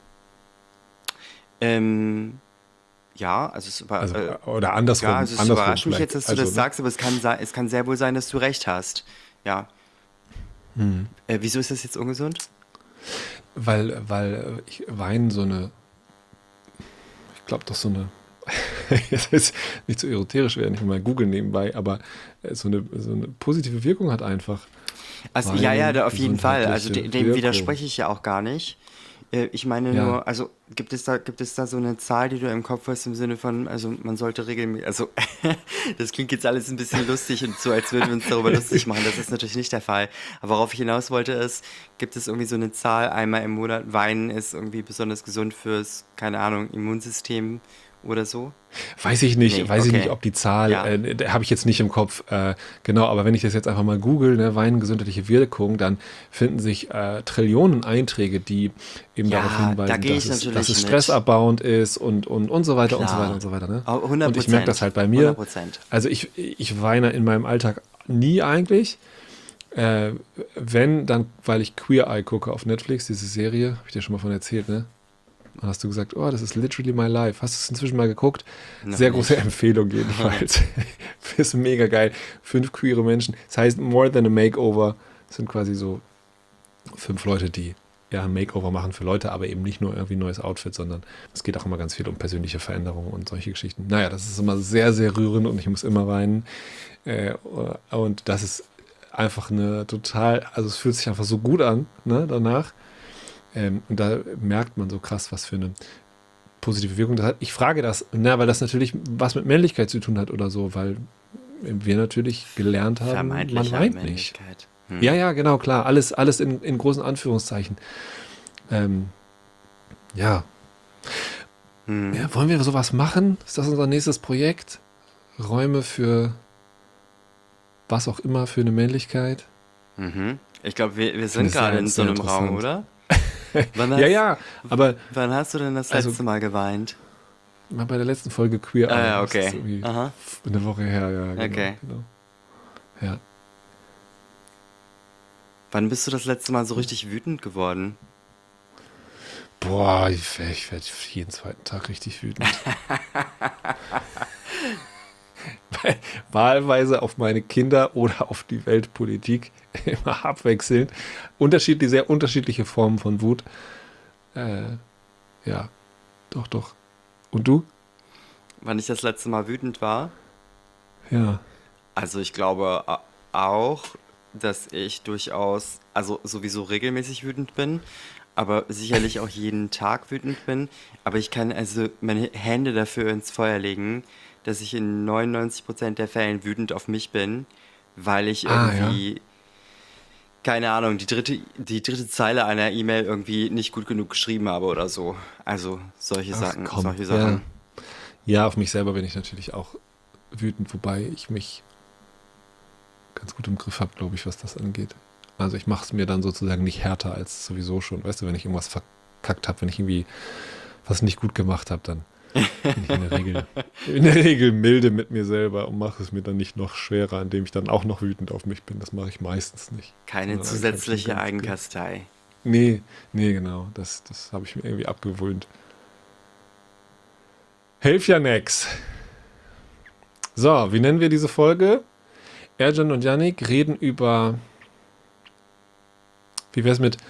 Ähm, ja, also es über, Also, äh, äh, oder ja, andersrum, also es andersrum überrascht mich jetzt, vielleicht. dass du Also, das ne? sagst, aber es kann, sei- es kann sehr wohl sein, dass du recht hast. Ja. Mhm. Äh, wieso ist das jetzt ungesund? Weil, weil äh, ich Wein so eine, ich glaube doch so eine, jetzt ist nicht so esoterisch werden, ich will mal googeln nebenbei, aber äh, so eine, so eine positive Wirkung hat einfach. Also, ja, ja, Weinen, da auf jeden Fall. Also de gesundheitliche dem Wirkung. widerspreche ich ja auch gar nicht. Äh, ich meine Ja, nur, also gibt es da, gibt es da so eine Zahl, die du im Kopf hast im Sinne von, also man sollte regelmäßig, also das klingt jetzt alles ein bisschen lustig und so, als würden wir uns darüber lustig machen. Das ist natürlich nicht der Fall. Aber worauf ich hinaus wollte ist, gibt es irgendwie so eine Zahl, einmal im Monat weinen ist irgendwie besonders gesund fürs, keine Ahnung, Immunsystem oder so? weiß ich nicht, Nee, weiß ich nicht, okay. ob die Zahl, Ja. äh, habe ich jetzt nicht im Kopf, äh, genau, aber wenn ich das jetzt einfach mal google, ne, Wein, gesundheitliche Wirkung, dann finden sich äh, Trillionen Einträge, die eben darauf Ja, da hinweisen, gehe dass ich es, dass natürlich es mit. stressabbauend ist und, und, und so weiter und so weiter und Klar. so weiter. Ne? Au- hundert Und ich merke das Prozent. halt bei hundert mir, Prozent. also ich, ich weine in meinem Alltag nie eigentlich, äh, wenn, dann, weil ich Queer Eye gucke auf Netflix, diese Serie, habe ich dir schon mal von erzählt, ne? Dann hast du gesagt, oh, das ist literally my life. Hast du es inzwischen mal geguckt? Noch Sehr große nicht. Empfehlung jedenfalls. Ist mega geil. Fünf queere Menschen. Das heißt More Than a Makeover. Das sind quasi so fünf Leute, die ja ein Makeover machen für Leute, aber eben nicht nur irgendwie ein neues Outfit, sondern es geht auch immer ganz viel um persönliche Veränderungen und solche Geschichten. Naja, das ist immer sehr, sehr rührend und ich muss immer weinen. Äh, und das ist einfach eine total, also es fühlt sich einfach so gut an, ne, danach. Ähm, und da merkt man so krass, was für eine positive Wirkung das hat. Ich frage das, na, weil das natürlich was mit Männlichkeit zu tun hat oder so, weil wir natürlich gelernt haben, man Vermeintlicher weint nicht. Männlichkeit. Ja, Hm. ja, genau, klar. Alles, alles in, in großen Anführungszeichen. Ähm, ja. Hm. ja. Wollen wir sowas machen? Ist das unser nächstes Projekt? Räume für was auch immer für eine Männlichkeit? Mhm. Ich glaube, wir, wir Ich finde sind es gerade sehr, in so sehr einem Raum, interessant. oder? Wann Ja, hast, ja, w- aber wann hast du denn das also letzte Mal geweint? mal bei der letzten Folge Queer Ah Eye, ja, das ist okay. irgendwie Aha. eine Woche her, ja, genau, Okay. genau. Ja. Wann bist du das letzte Mal so richtig wütend geworden? Boah, ich, ich werde jeden zweiten Tag richtig wütend. Wahlweise auf meine Kinder oder auf die Weltpolitik. Immer abwechselnd. Unterschiedlich, sehr unterschiedliche Formen von Wut. Äh, ja, doch, doch. Und du? Wann ich das letzte Mal wütend war? Ja. Also ich glaube a- auch. dass ich durchaus, also sowieso regelmäßig wütend bin, aber sicherlich auch jeden Tag wütend bin. Aber ich kann also meine Hände dafür ins Feuer legen, dass ich in neunundneunzig Prozent der Fällen wütend auf mich bin, weil ich Ah, ja. irgendwie, keine Ahnung, die dritte, die dritte Zeile einer E-Mail irgendwie nicht gut genug geschrieben habe oder so. Also solche Ach Sachen, komm, solche ja. Sachen. Ja, auf mich selber bin ich natürlich auch wütend, wobei ich mich ganz gut im Griff habe, glaube ich, was das angeht. Also ich mache es mir dann sozusagen nicht härter als sowieso schon. Weißt du, wenn ich irgendwas verkackt habe, wenn ich irgendwie was nicht gut gemacht habe, dann bin ich in der Regel, in der Regel milde mit mir selber und mache es mir dann nicht noch schwerer, indem ich dann auch noch wütend auf mich bin. Das mache ich meistens nicht. Keine Sondern eigentlich habe ich schon zusätzliche ganz gut. Eigenkastei. Nee, nee, genau. Das, das habe ich mir irgendwie abgewöhnt. Helf ja nix. So, wie nennen wir diese Folge? Ercan und Yannick reden über, wie wär's mit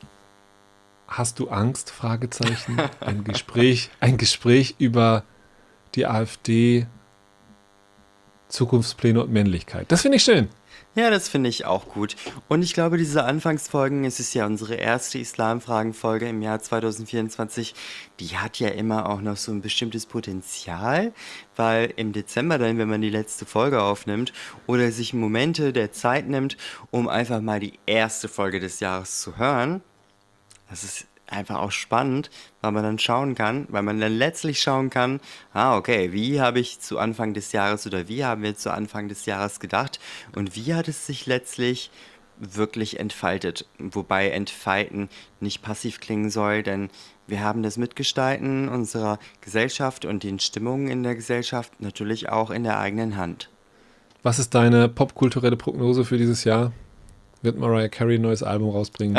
Hast du Angst? Fragezeichen. Ein Gespräch, ein Gespräch über die AfD, Zukunftspläne und Männlichkeit. Das finde ich schön. Ja, das finde ich auch gut. Und ich glaube, diese Anfangsfolgen, es ist ja unsere erste Islamfragen-Folge im Jahr zwanzig vierundzwanzig, die hat ja immer auch noch so ein bestimmtes Potenzial, weil im Dezember dann, wenn man die letzte Folge aufnimmt oder sich Momente der Zeit nimmt, um einfach mal die erste Folge des Jahres zu hören, das ist einfach auch spannend, weil man dann schauen kann, weil man dann letztlich schauen kann, ah, okay, wie habe ich zu Anfang des Jahres oder wie haben wir zu Anfang des Jahres gedacht und wie hat es sich letztlich wirklich entfaltet. Wobei entfalten nicht passiv klingen soll, denn wir haben das Mitgestalten unserer Gesellschaft und den Stimmungen in der Gesellschaft natürlich auch in der eigenen Hand. Was ist deine popkulturelle Prognose für dieses Jahr? Wird Mariah Carey ein neues Album rausbringen?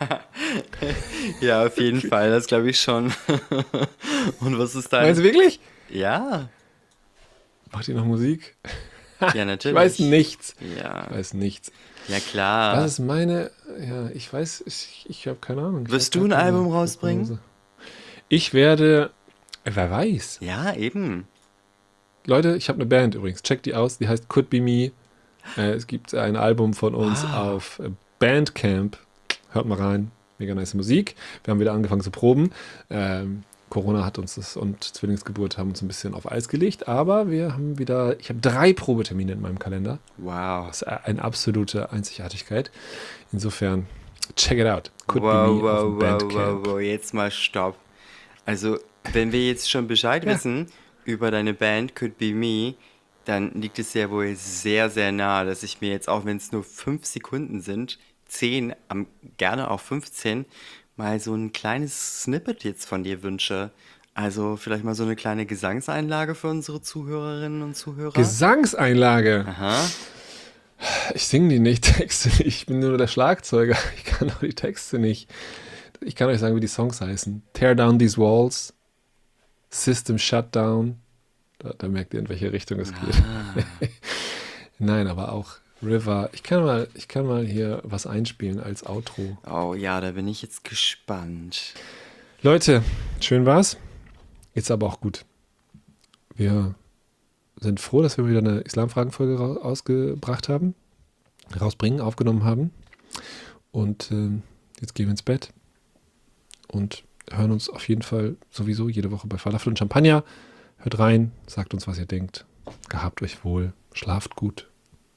Ja, auf jeden Fall, das glaube ich schon. Und was ist Meinst du dein... wirklich? Ja, Macht ihr noch Musik? ja, Ich natürlich. weiß nichts. Ja, Ich weiß nichts. ja Was klar. ist meine, ja, ich weiß, ich, ich habe keine Ahnung. Ich Wirst habe du gar ein keine Album rausbringen? Prognose. Ich werde, wer weiß. Ja, eben. Leute, ich habe eine Band übrigens. Checkt die aus. Die heißt Could Be Me. Äh, es gibt ein Album von uns Wow. auf äh, Bandcamp. Hört mal rein. Mega nice Musik. Wir haben wieder angefangen zu proben. Ähm, Corona hat uns das und Zwillingsgeburt haben uns ein bisschen auf Eis gelegt, aber wir haben wieder, ich habe drei Probetermine in meinem Kalender. Wow. Das ist eine absolute Einzigartigkeit. Insofern, check it out. Could Be Wow, Me auf wow, dem wow, Bandcamp. wow, wow, jetzt mal stopp. Also, wenn wir jetzt schon Bescheid Ja. wissen über deine Band Could Be Me, dann liegt es ja wohl sehr, sehr nahe, dass ich mir jetzt, auch wenn es nur fünf Sekunden sind, zehn, am, gerne auch fünfzehn, mal so ein kleines Snippet jetzt von dir wünsche. Also vielleicht mal so eine kleine Gesangseinlage für unsere Zuhörerinnen und Zuhörer. Gesangseinlage. Aha. Ich singe die nicht, Texte nicht. Ich bin nur der Schlagzeuger. Ich kann auch die Texte nicht. Ich kann euch sagen, wie die Songs heißen. Tear Down These Walls. System Shutdown. Da, da merkt ihr, in welche Richtung es geht. Ah. Nein, aber auch River. Ich kann mal, ich kann mal hier was einspielen als Outro. Oh ja, da bin ich jetzt gespannt. Leute, schön war's. Jetzt aber auch gut. Wir sind froh, dass wir wieder eine Islamfragenfolge ra- ausgebracht haben, rausbringen, aufgenommen haben. Und ähm, jetzt gehen wir ins Bett und hören uns auf jeden Fall sowieso jede Woche bei Falafel und Champagner. Hört rein, sagt uns, was ihr denkt. Gehabt euch wohl, schlaft gut.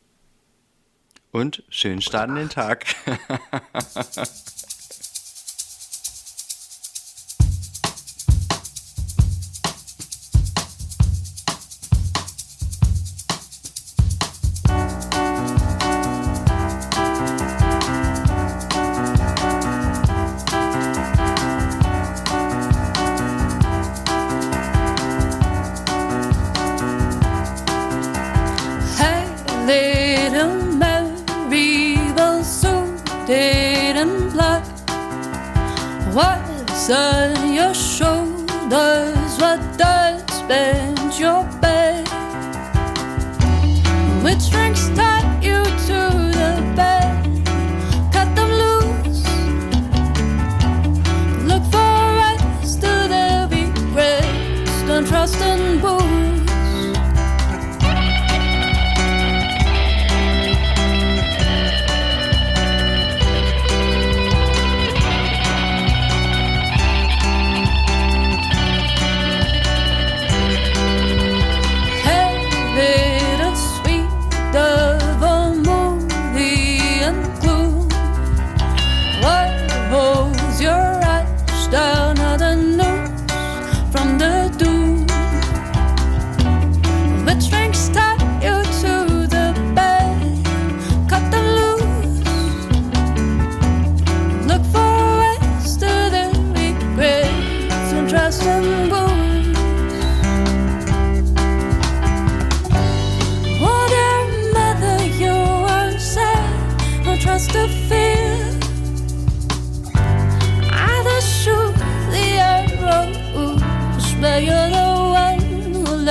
Und schönen Start in den Tag. Hey, little Mary, the suited in black. What's on your shoulders? What does bend your back? Which strings tie you to the bed? Cut them loose. Look for rest till there be rest. Don't trust in booze.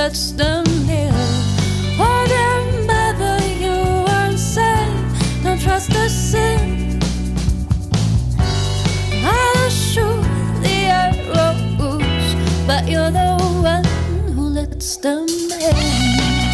lets them live. Oh, dear mother, you weren't safe. Don't trust the sin. I'll shoot the arrows, but you're the one who lets them in.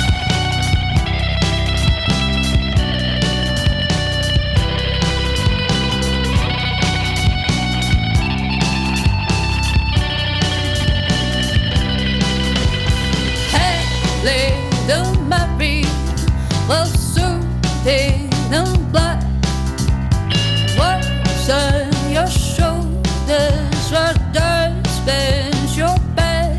Little Mary will soon be in black. What's on your shoulders? What dirt spins your back?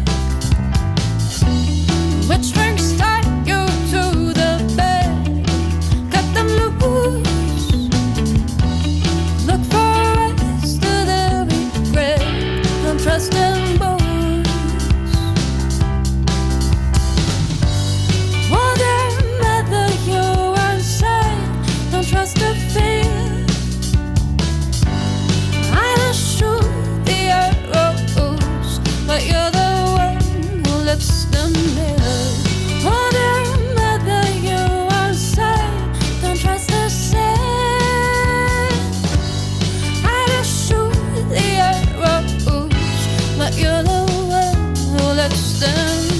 Which strings tie you to the bed? Cut them loose. Look for rest to the regret. Don't trust them both. Trust the fear. I'll shoot the arrows, but you're the one who lifts them live. Oh, dear mother, you are safe. Don't trust the sand. I'll shoot the arrows, but you're the one who lifts them live.